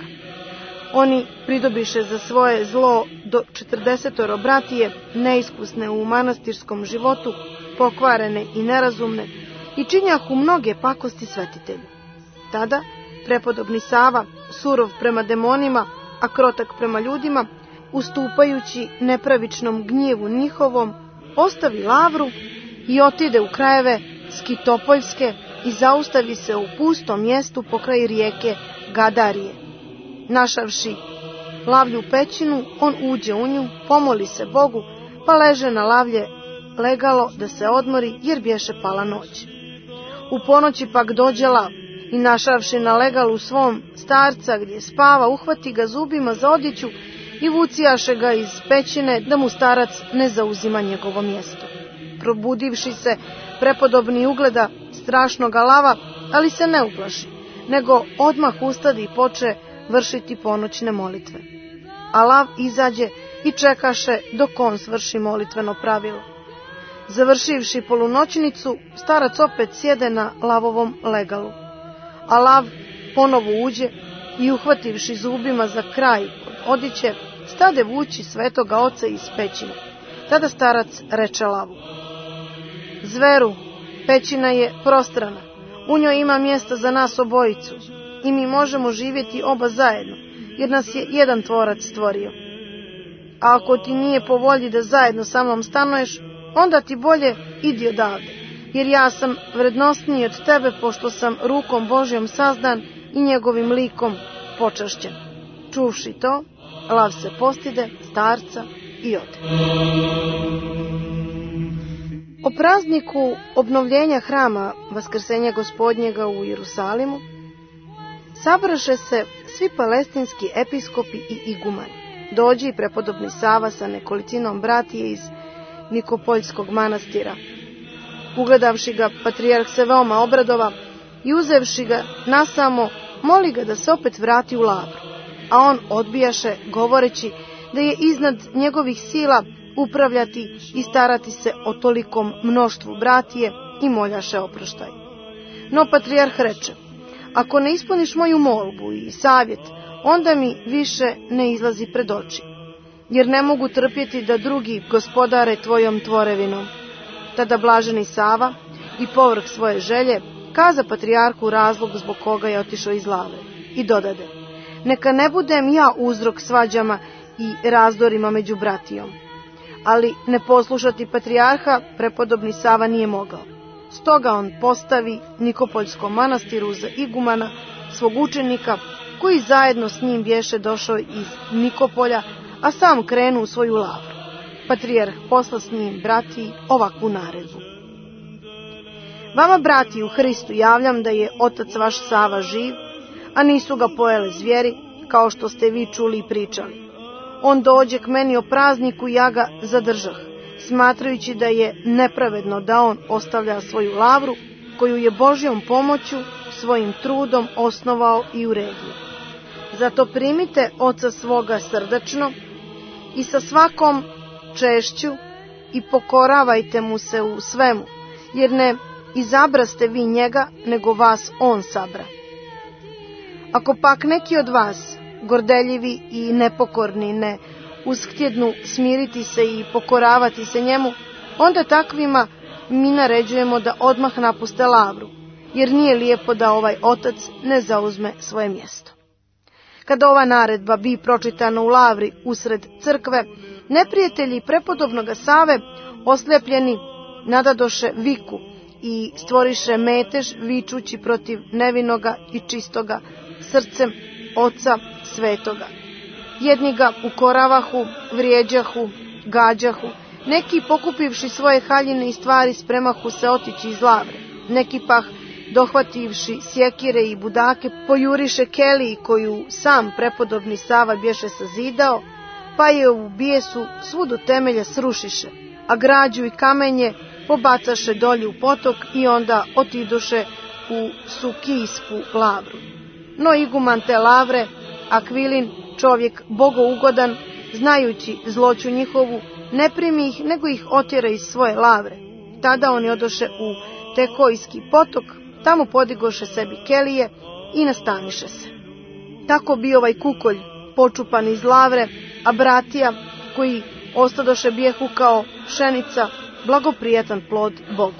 Oni pridobiše za svoje zlo do 40 bratije, neiskusne u manastirskom životu, pokvarene i nerazumne, i činjahu mnoge pakosti svetitelju. Tada prepodobni Sava, surov prema demonima, a krotak prema ljudima, ustupajući nepravičnom gnjevu njihovom, ostavi Lavru i otide u krajeve Skitopoljske i zaustavi se u pustom mjestu pokraj rijeke Gadarije. Našavši lavlju pećinu, on uđe u nju, pomoli se Bogu, pa leže na lavlje legalo da se odmori, jer bješe pala noć. U ponoći pak dođe lav i našavši na legalu svom starca gdje spava, uhvati ga zubima za odjeću i vucijaše ga iz pećine, da mu starac ne zauzima njegovo mjesto. Probudivši se, prepodobni ugleda strašnoga lava, ali se ne uplaši, nego odmah ustadi i poče vršiti ponoćne molitve. A lav izađe i čekaše dok on svrši molitveno pravilo. Završivši polunoćnicu, starac opet sjede na lavovom legalu. A lav ponovo uđe i uhvativši zubima za kraj od odjeće, stade vući svetoga oca iz pećine. Tada starac reče lavu: Zveru, pećina je prostrana, u njoj ima mjesta za nas obojicu i mi možemo živjeti oba zajedno, jer nas je jedan tvorac stvorio. A ako ti nije po volji da zajedno sa mnom stanuješ, onda ti bolje idi odavde, jer ja sam vrednosniji od tebe, pošto sam rukom Božjom sazdan i njegovim likom počašćen. Čuvši to, lav se postide starca i ode. O prazniku obnovljenja hrama Vaskrsenja Gospodnjega u Jerusalimu sabraše se svi palestinski episkopi i igumani. Dođe i prepodobni Sava sa nekolicinom bratije iz Nikopoljskog manastira. Ugledavši ga, patrijarh se veoma obradova i uzevši ga nasamo, moli ga da se opet vrati u Lavru, a on odbijaše, govoreći da je iznad njegovih sila upravljati i starati se o tolikom mnoštvu bratije, i moljaše oproštaj. No patrijarh reče: ako ne ispuniš moju molbu i savjet, onda mi više ne izlazi pred oči, jer ne mogu trpjeti da drugi gospodare tvojom tvorevinom. Tada blaženi Sava i povrh svoje želje kaza patrijarhu razlog zbog koga je otišao iz Lavre i dodade: neka ne budem ja uzrok svađama i razdorima među bratijom. Ali ne poslušati patrijarha prepodobni Sava nije mogao. Stoga on postavi Nikopoljskom manastiru za igumana svog učenika, koji zajedno s njim bješe došao iz Nikopolja, a sam krenu u svoju Lavru. Patrijarh posla s njim bratiji ovakvu naredbu: vama, brati, u Hristu javljam da je otac vaš Sava živ, a nisu ga pojele zvijeri, kao što ste vi čuli i pričali. On dođe k meni o prazniku i ja ga zadržah, smatrajući da je nepravedno da on ostavlja svoju Lavru, koju je Božjom pomoću, svojim trudom osnovao i uredio. Zato primite oca svoga srdačno i sa svakom češću i pokoravajte mu se u svemu, jer ne izabraste vi njega, nego vas on sabra. Ako pak neki od vas, gordeljivi i nepokorni, ne ushtjednu smiriti se i pokoravati se njemu, onda takvima mi naređujemo da odmah napuste Lavru, jer nije lijepo da ovaj otac ne zauzme svoje mjesto. Kada ova naredba bi pročitana u Lavri usred crkve, neprijatelji prepodobnoga Save, oslijepljeni, nadadoše viku i stvoriše metež vičući protiv nevinoga i čistoga srcem Oca Svetoga. Jedni ga ukoravahu, vrijeđahu, gađahu, neki pokupivši svoje haljine i stvari spremahu se otići iz Lavre, neki pak dohvativši sjekire i budake pojuriše keliji koju sam prepodobni Sava bješe sazidao, pa je u bijesu svudu temelja srušiše, a građu i kamenje pobacaše dolje u potok i onda otiduše u Sukijsku Lavru. No iguman te Lavre, Akvilin, čovjek bogougodan, znajući zloću njihovu, ne primi ih, nego ih otjera iz svoje Lavre. Tada oni odoše u Tekojski potok, tamo podigoše sebi kelije i nastaniše se. Tako bi ovaj kukolj počupan iz Lavre, a bratija koji ostadoše bijehu kao pšenica, blagoprijatan plod Bogu.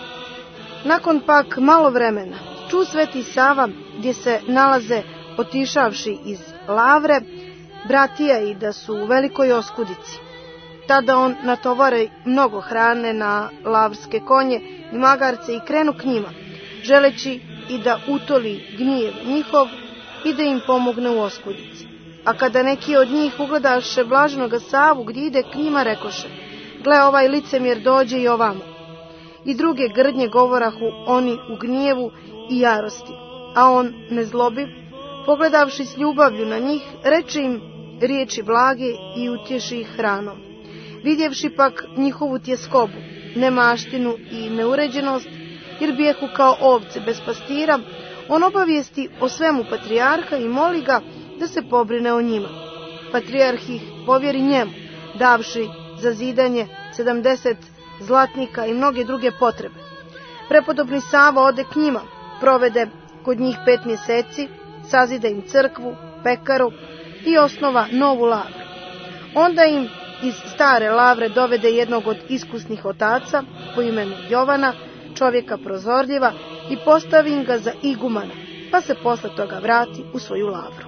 Nakon pak malo vremena, ču sveti Sava, gdje se nalaze otišavši iz Lavre, bratija i da su u velikoj oskudici. Tada on natovare mnogo hrane na lavrske konje i magarce i krenu k njima, želeći i da utoli gnjev njihov i da im pomogne u oskudici. A kada neki od njih ugledaše blaženoga Savu gdje ide k njima, rekoše: gle, ovaj licemjer dođe i ovamo. I druge grdnje govorahu oni u gnjevu i jarosti, a on nezlobiv, pogledavši s ljubavlju na njih, reče im riječi blage i utješi ih hranom. Vidjevši pak njihovu tjeskobu, nemaštinu i neuređenost, jer bijehu kao ovce bez pastira, on obavijesti o svemu patrijarha i moli ga da se pobrine o njima. Patrijarh ih povjeri njemu, davši za zidanje 70 zlatnika i mnoge druge potrebe. Prepodobni Sava ode k njima, provede kod njih 5 mjeseci, sazida im crkvu, pekaru i osnova novu Lavru. Onda im iz stare Lavre dovede jednog od iskusnih otaca po imenu Jovana, čovjeka prozorljiva, i postavi im ga za igumana, pa se posle toga vrati u svoju Lavru.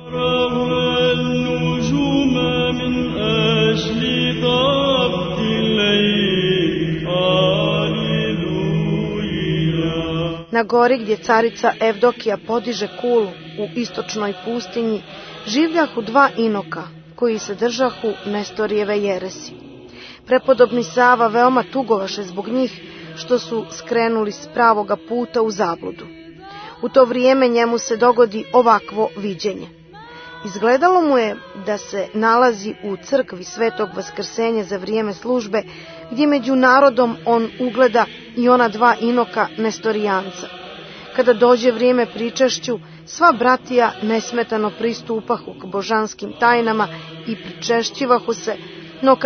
Na gori gdje carica Evdokija podiže kulu u istočnoj pustinji, življahu 2 inoka, koji se držahu Nestorijeve jeresi. Prepodobni Sava veoma tugovaše zbog njih, što su skrenuli s pravoga puta u zabludu. U to vrijeme njemu se dogodi ovakvo viđenje. Izgledalo mu je da se nalazi u crkvi Svetog Vaskrsenja za vrijeme službe, gdje među narodom on ugleda i ona 2 inoka nestorijanca. Kada dođe vrijeme pričašću, sva bratija nesmetano pristupahu k božanskim tajnama i pričešćivahu se, no kada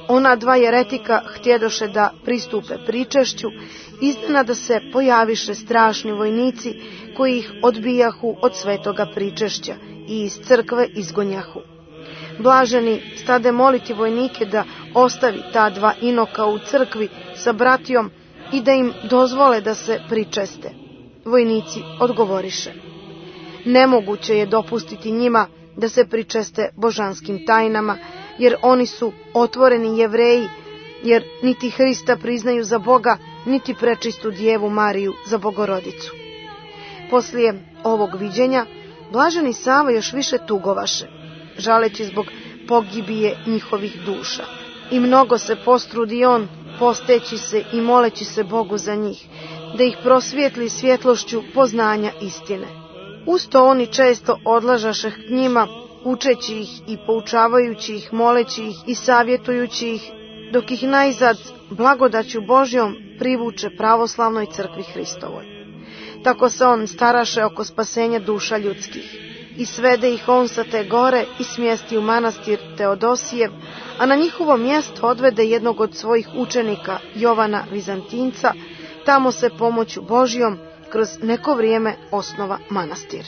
ona dva jeretika htjedoše da pristupe pričešću, iznenada se pojaviše strašni vojnici koji ih odbijahu od svetoga pričešća i iz crkve izgonjahu. Blaženi stade moliti vojnike da ostavi ta dva inoka u crkvi sa bratijom i da im dozvole da se pričeste. Vojnici odgovoriše: nemoguće je dopustiti njima da se pričeste božanskim tajnama, jer oni su otvoreni Jevreji, jer niti Hrista priznaju za Boga, niti prečistu Djevu Mariju za Bogorodicu. Poslije ovog viđenja, blaženi Sava još više tugovaše, žaleći zbog pogibije njihovih duša. I mnogo se postrudi on, posteći se i moleći se Bogu za njih, da ih prosvijetli svjetlošću poznanja istine. Usto oni često odlažaše k njima, učeći ih i poučavajući ih, moleći ih i savjetujući ih, dok ih najzad blagodaću Božjom privuče pravoslavnoj crkvi Hristovoj. Tako se on staraše oko spasenja duša ljudskih i svede ih on sa te gore i smjesti u manastir Teodosijev, a na njihovo mjesto odvede jednog od svojih učenika, Jovana Vizantinca. Tamo se pomoću Božjom kroz neko vrijeme osnova manastir.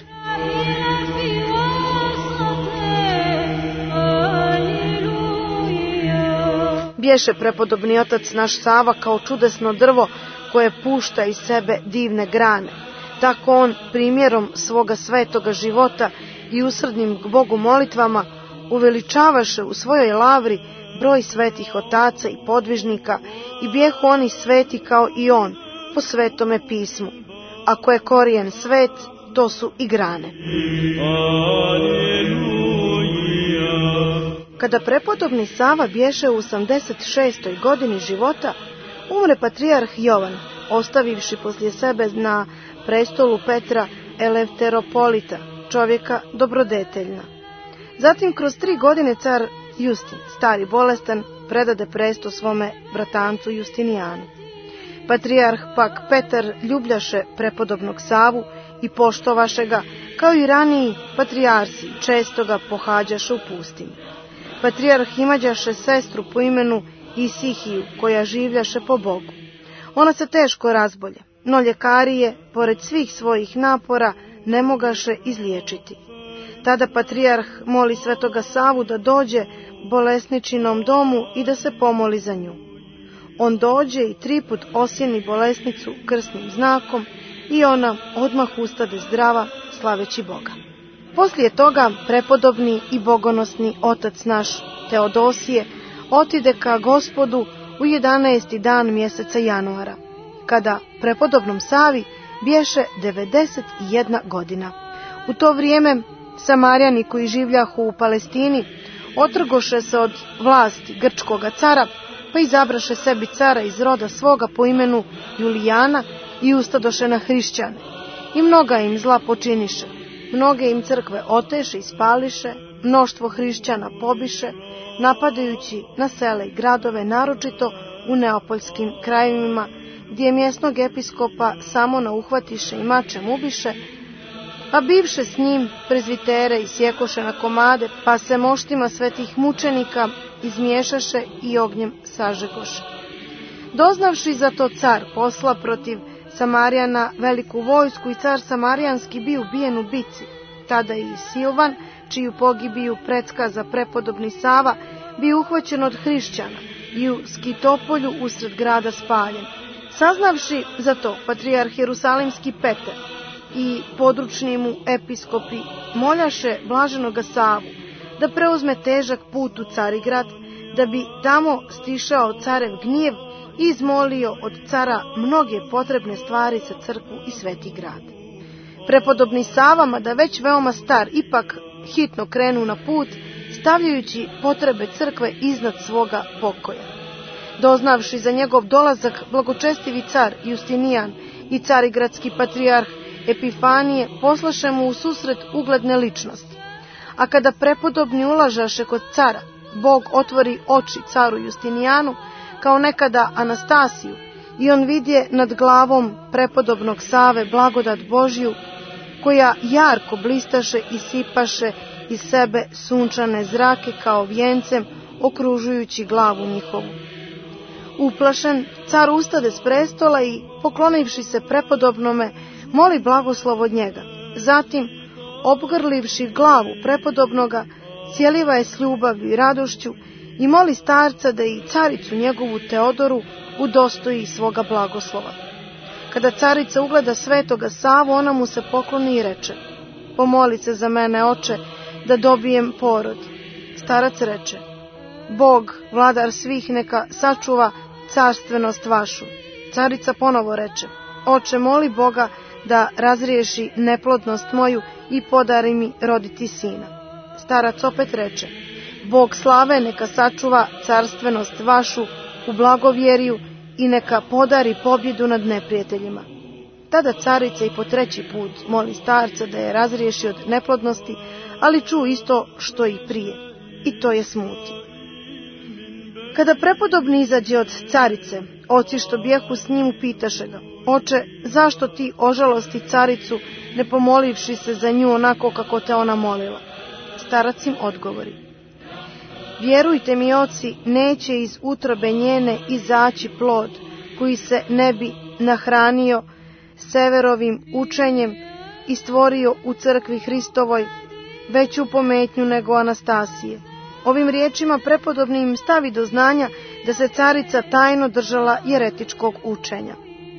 Bješe prepodobni otac naš Sava kao čudesno drvo koje pušta iz sebe divne grane. Tako on primjerom svoga svetoga života i usrdnim k Bogu molitvama uveličavaše u svojoj lavri broj svetih otaca i podvižnika i bijehu oni sveti kao i on po svetome pismu. Ako je korijen svet, to su i grane. Kada prepodobni Sava bješe u 86. godini života, umre patrijarh Jovan, ostavivši poslije sebe na prestolu Petra Elefteropolita, čovjeka dobrodeteljna. Zatim kroz 3 godine car Justin, stari bolestan, predade presto svome bratancu Justinijanu. Patrijarh pak Petar ljubljaše prepodobnog Savu i poštovaše ga, kao i raniji patrijarsi, često ga pohađaše u pustinji. Patrijarh imađaše sestru po imenu Isihiju, koja življaše po Bogu. Ona se teško razbolje, no ljekari je, pored svih svojih napora, ne mogaše izliječiti. Tada patrijarh moli svetoga Savu da dođe bolesničinom domu i da se pomoli za nju. On dođe i 3 put osjeni bolesnicu krsnim znakom i ona odmah ustade zdrava, slaveći Boga. Poslije toga prepodobni i bogonosni otac naš Teodosije otide ka Gospodu u 11. dan mjeseca januara, kada prepodobnom Savi bješe 91 godina. U to vrijeme Samarijani koji življahu u Palestini otrgoše se od vlasti grčkoga cara, pa izabraše sebi cara iz roda svoga po imenu Julijana i ustadoše na hrišćane. I mnoga im zla počiniše, mnoge im crkve oteše i spališe, mnoštvo hrišćana pobiše, napadajući na sela i gradove, naročito u neapoljskim krajevima, gdje mjesnog episkopa Samona uhvatiše i mačem ubiše, a bivše s njim prezvitere i sjekoše na komade, pa se moštima svetih mučenika izmiješaše i ognjem sažegoše. Doznavši za to car posla protiv Samarijana veliku vojsku i car Samarijanski bio ubijen u bici. Tada i Silvan, čiju pogibiju predskaza prepodobni Sava, bio uhvaćen od hrišćana i u Skitopolju usred grada spaljen. Saznavši za to, patrijarh Jerusalimski Petar i područni mu episkopi moljaše blaženoga Savu da preuzme težak put u Carigrad, da bi tamo stišao carev gnjev i izmolio od cara mnoge potrebne stvari za crkvu i sveti grad. Prepodobni Sava, mada već veoma star, ipak hitno krenu na put, stavljajući potrebe crkve iznad svoga pokoja. Doznavši za njegov dolazak, blagočestivi car Justinijan i carigradski patrijarh Epifanije poslaše mu u susret ugledne ličnosti. A kada prepodobni ulažaše kod cara, Bog otvori oči caru Justinijanu, kao nekada Anastasiju, i on vidje nad glavom prepodobnog Save blagodat Božju, koja jarko blistaše i sipaše iz sebe sunčane zrake kao vijencem okružujući glavu njihovu. Uplašen, car ustade s prestola i, poklonivši se prepodobnome, moli blagoslov od njega. Zatim, obgrlivši glavu prepodobnoga, cijeliva je s ljubavlju i radošću i moli starca da i caricu njegovu Teodoru udostoji svoga blagoslova. Kada carica ugleda svetoga Savu, ona mu se pokloni i reče: pomoli se za mene, oče, da dobijem porod. Starac reče: Bog, vladar svih, neka sačuva carstvenost vašu. Carica ponovo reče: oče, moli Boga da razriješi neplodnost moju i podari mi roditi sina. Starac opet reče: Bog slave neka sačuva carstvenost vašu u blagovjeriju i neka podari pobjedu nad neprijateljima. Tada carica i po treći put moli starca da je razriješi od neplodnosti, ali ču isto što i prije, i to je smuti. Kada prepodobni izađe od carice, oci što bijehu s njim upitaše ga: oče, zašto ti ožalosti caricu, ne pomolivši se za nju onako kako te ona molila? Starac im odgovori: vjerujte mi, oci, neće iz utrobe njene izaći plod koji se ne bi nahranio Severovim učenjem i stvorio u crkvi Hristovoj veću pometnju nego Anastasije. Ovim riječima prepodobni im stavi do znanja da se carica tajno držala jeretičkog učenja.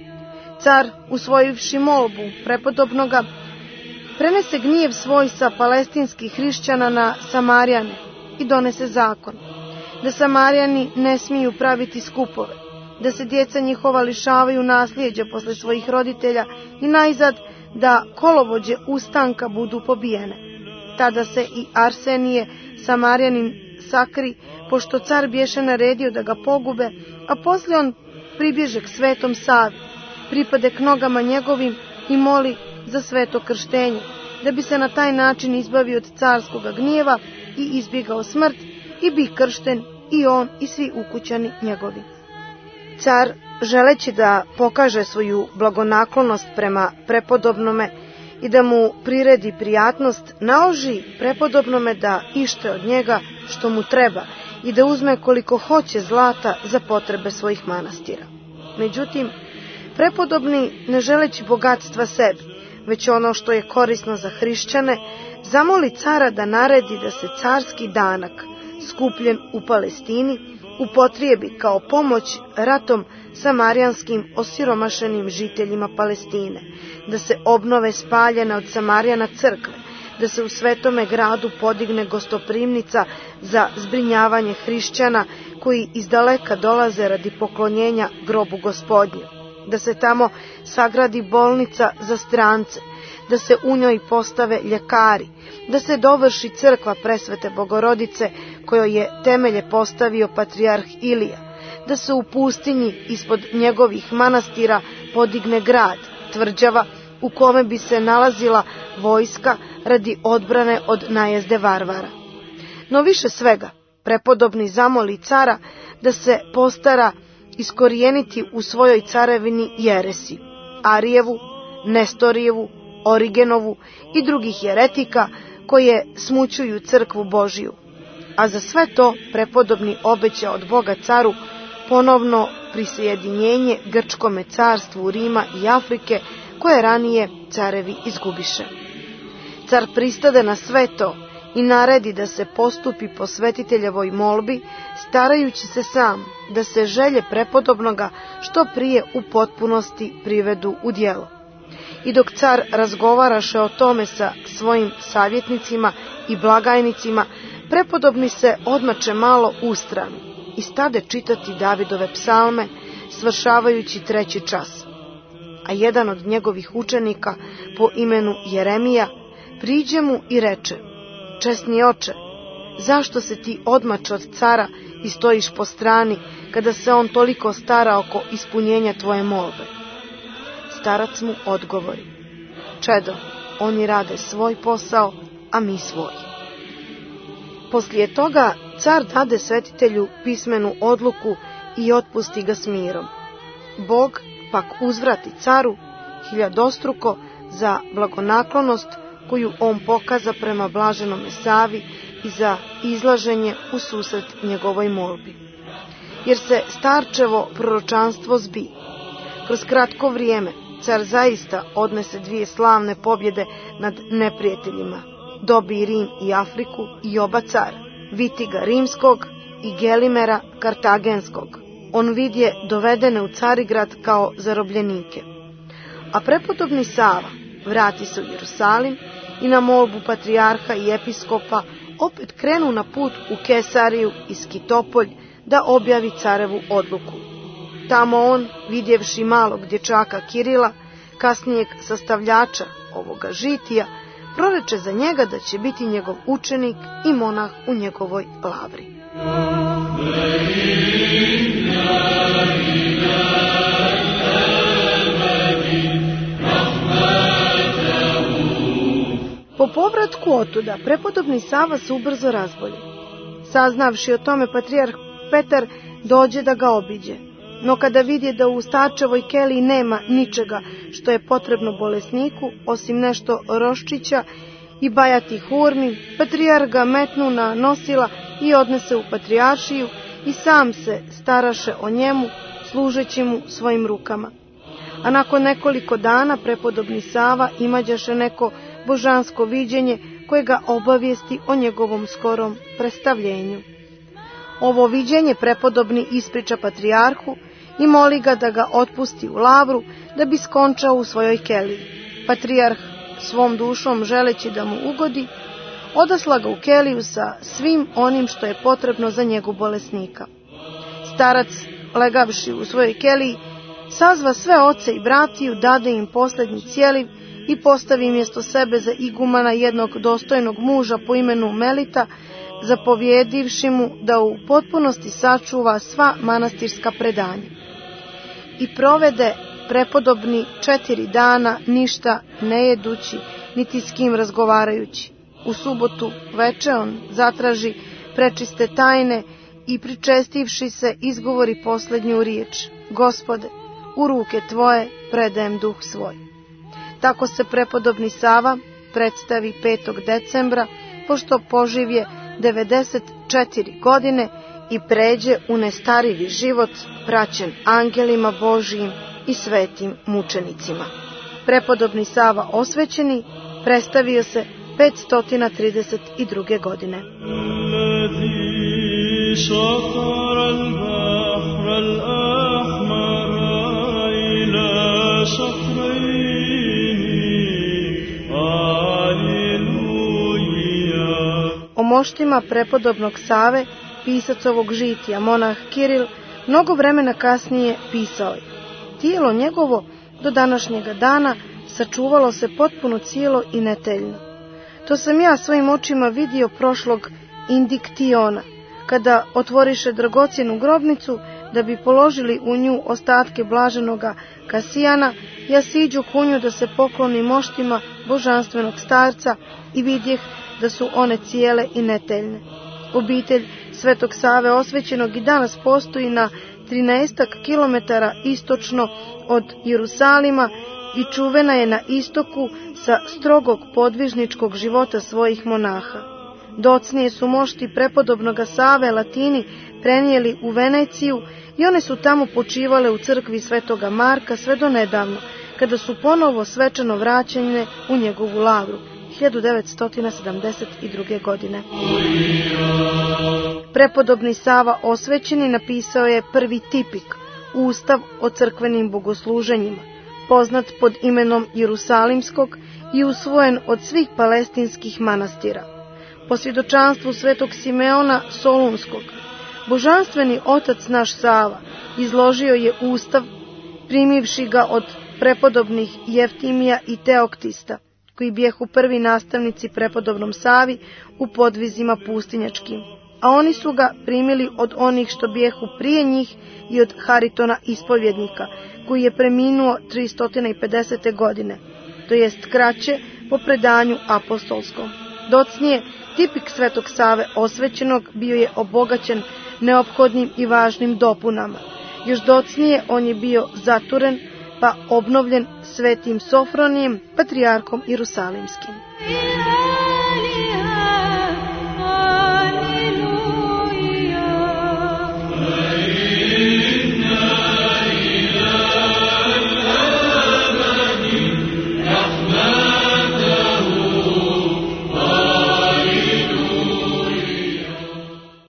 Car, usvojivši molbu prepodobnoga, prenese gnjev svoj sa palestinskih hrišćana na Samarijane i donese zakon da Samarijani ne smiju praviti skupove, da se djeca njihova lišavaju nasljeđa posle svojih roditelja i najzad da kolovođe ustanka budu pobijene. Tada se i Arsenije, Samarijanin, sakri, pošto car bješe naredio da ga pogube, a poslije on pribježe k svetom Savi, pripade k nogama njegovim i moli za sveto krštenje, da bi se na taj način izbavio od carskoga gnjeva i izbjegao smrt i bi kršten i on i svi ukućani njegovi. Car, želeći da pokaže svoju blagonaklonost prema prepodobnome i da mu priredi prijatnost, naloži prepodobnome da ište od njega što mu treba i da uzme koliko hoće zlata za potrebe svojih manastira. Međutim, prepodobni, ne želeći bogatstva sebi, već ono što je korisno za hrišćane, zamoli cara da naredi da se carski danak, skupljen u Palestini, upotrijebi kao pomoć ratom samarijanskim osiromašenim žiteljima Palestine, da se obnove spaljene od Samarijana crkve, da se u svetome gradu podigne gostoprimnica za zbrinjavanje hrišćana koji izdaleka dolaze radi poklonjenja grobu Gospodnju, da se tamo sagradi bolnica za strance, da se u njoj postave ljekari, da se dovrši crkva Presvete Bogorodice kojoj je temelje postavio patrijarh Ilija, da se u pustinji ispod njegovih manastira podigne grad, tvrđava, u kome bi se nalazila vojska radi odbrane od najezde varvara. No više svega, prepodobni zamoli cara da se postara iskorijeniti u svojoj carevini jeresi, Arijevu, Nestorijevu, Origenovu i drugih jeretika koje smućuju crkvu Božiju. A za sve to prepodobni obeća od Boga caru ponovno prisjedinjenje Grčkome carstvu Rima i Afrike, koje ranije carevi izgubiše. Car pristade na sve to i naredi da se postupi po svetiteljevoj molbi, starajući se sam da se želje prepodobnoga što prije u potpunosti privedu u djelo. I dok car razgovaraše o tome sa svojim savjetnicima i blagajnicima, prepodobni se odmače malo ustranu i stade čitati Davidove psalme, svršavajući 3. čas. A jedan od njegovih učenika po imenu Jeremija priđe mu i reče: česni oče, zašto se ti odmače od cara i stojiš po strani, kada se on toliko stara oko ispunjenja tvoje molbe? Starac mu odgovori: čedo, oni rade svoj posao, a mi svoj. Poslije toga car dade svetitelju pismenu odluku i otpusti ga s mirom. Bog pak uzvrati caru hiljadostruko za blagonaklonost koju on pokaza prema blaženome Savi i za izlaženje u susret njegovoj molbi. Jer se starčevo proročanstvo zbi. Kroz kratko vrijeme car zaista odnese 2 slavne pobjede nad neprijateljima. Dobi Rim i Afriku i oba cara, Vitiga Rimskog i Gelimera Kartagenskog. On vidje dovedene u Carigrad kao zarobljenike. A prepodobni Sava vrati se u Jerusalim i na molbu patrijarha i episkopa opet krenu na put u Kesariju i Skitopolj da objavi carevu odluku. Tamo on, vidjevši malog dječaka Kirila, kasnijeg sastavljača ovoga žitija, proreče za njega da će biti njegov učenik i monah u njegovoj lavri. Po povratku otuda, prepodobni Sava se ubrzo razbolje. Saznavši o tome, patrijarh Petar dođe da ga obiđe. No kada vidje da u starčevoj keliji nema ničega što je potrebno bolesniku, osim nešto roščića i bajatih urmi, patrijarh ga metnu na nosila i odnese u patrijaršiju i sam se staraše o njemu, služeći mu svojim rukama. A nakon nekoliko dana prepodobni Sava imađaše neko božansko viđenje koje ga obavijesti o njegovom skorom predstavljenju. Ovo viđenje prepodobni ispriča patrijarhu i moli ga da ga otpusti u lavru da bi skončao u svojoj keliji. Patrijarh, svom dušom želeći da mu ugodi, odasla ga u keliju sa svim onim što je potrebno za njegu bolesnika. Starac, legavši u svojoj keliji, sazva sve oce i bratiju, dade im posljednji cijeliv i postavi mjesto sebe za igumana jednog dostojnog muža po imenu Melita, zapovjedivši mu da u potpunosti sačuva sva manastirska predanja. I provede prepodobni 4 dana ništa ne jedući, niti s kim razgovarajući. U subotu veče on zatraži prečiste tajne i pričestivši se izgovori posljednju riječ: Gospode, u ruke tvoje predajem duh svoj. Tako se prepodobni Sava predstavi 5. decembra, pošto poživje 94 godine i pređe u nestarivi život, praćen angelima Božijim i svetim mučenicima. Prepodobni Sava Osvećeni predstavio se 532. godine. O moštima prepodobnog Save, pisac ovog žitija, monah Kiril, mnogo vremena kasnije pisao je: tijelo njegovo do današnjega dana sačuvalo se potpuno cijelo i neteljno. To sam ja svojim očima vidio prošlog indiktiona, kada otvoriše dragocjenu grobnicu da bi položili u nju ostatke blaženoga Kasijana. Ja siđu ku nju da se pokloni moštima božanstvenog starca i vidjeh da su one cijele i neteljne. Obitelj Svetog Save Osvećenog i danas postoji na 13 kilometara istočno od Jerusalima i čuvena je na istoku sa strogog podvižničkog života svojih monaha. Docnije su mošti prepodobnoga Save Latini prenijeli u Veneciju i one su tamo počivale u crkvi Svetoga Marka sve do nedavno, kada su ponovo svečano vraćene u njegovu lavru 1972. godine. Prepodobni Sava Osvećeni napisao je prvi tipik, ustav o crkvenim bogosluženjima, poznat pod imenom Jerusalimskog i usvojen od svih palestinskih manastira. Po svjedočanstvu svetog Simeona Solunskog, božanstveni otac naš Sava izložio je ustav, primivši ga od prepodobnih Jeftimija i Teoktista, koji bijehu prvi nastavnici prepodobnom Savi u podvizima pustinjačkim, a oni su ga primili od onih što bijehu prije njih i od Haritona ispovjednika, koji je preminuo 350. godine, to jest kraće po predanju apostolskom. Docnije, tipik Svetog Save Osvećenog bio je obogaćen neophodnim i važnim dopunama. Još docnije on je bio zaturen pa obnovljen svetim Sofronijem, patrijarhom Jerusalimskim.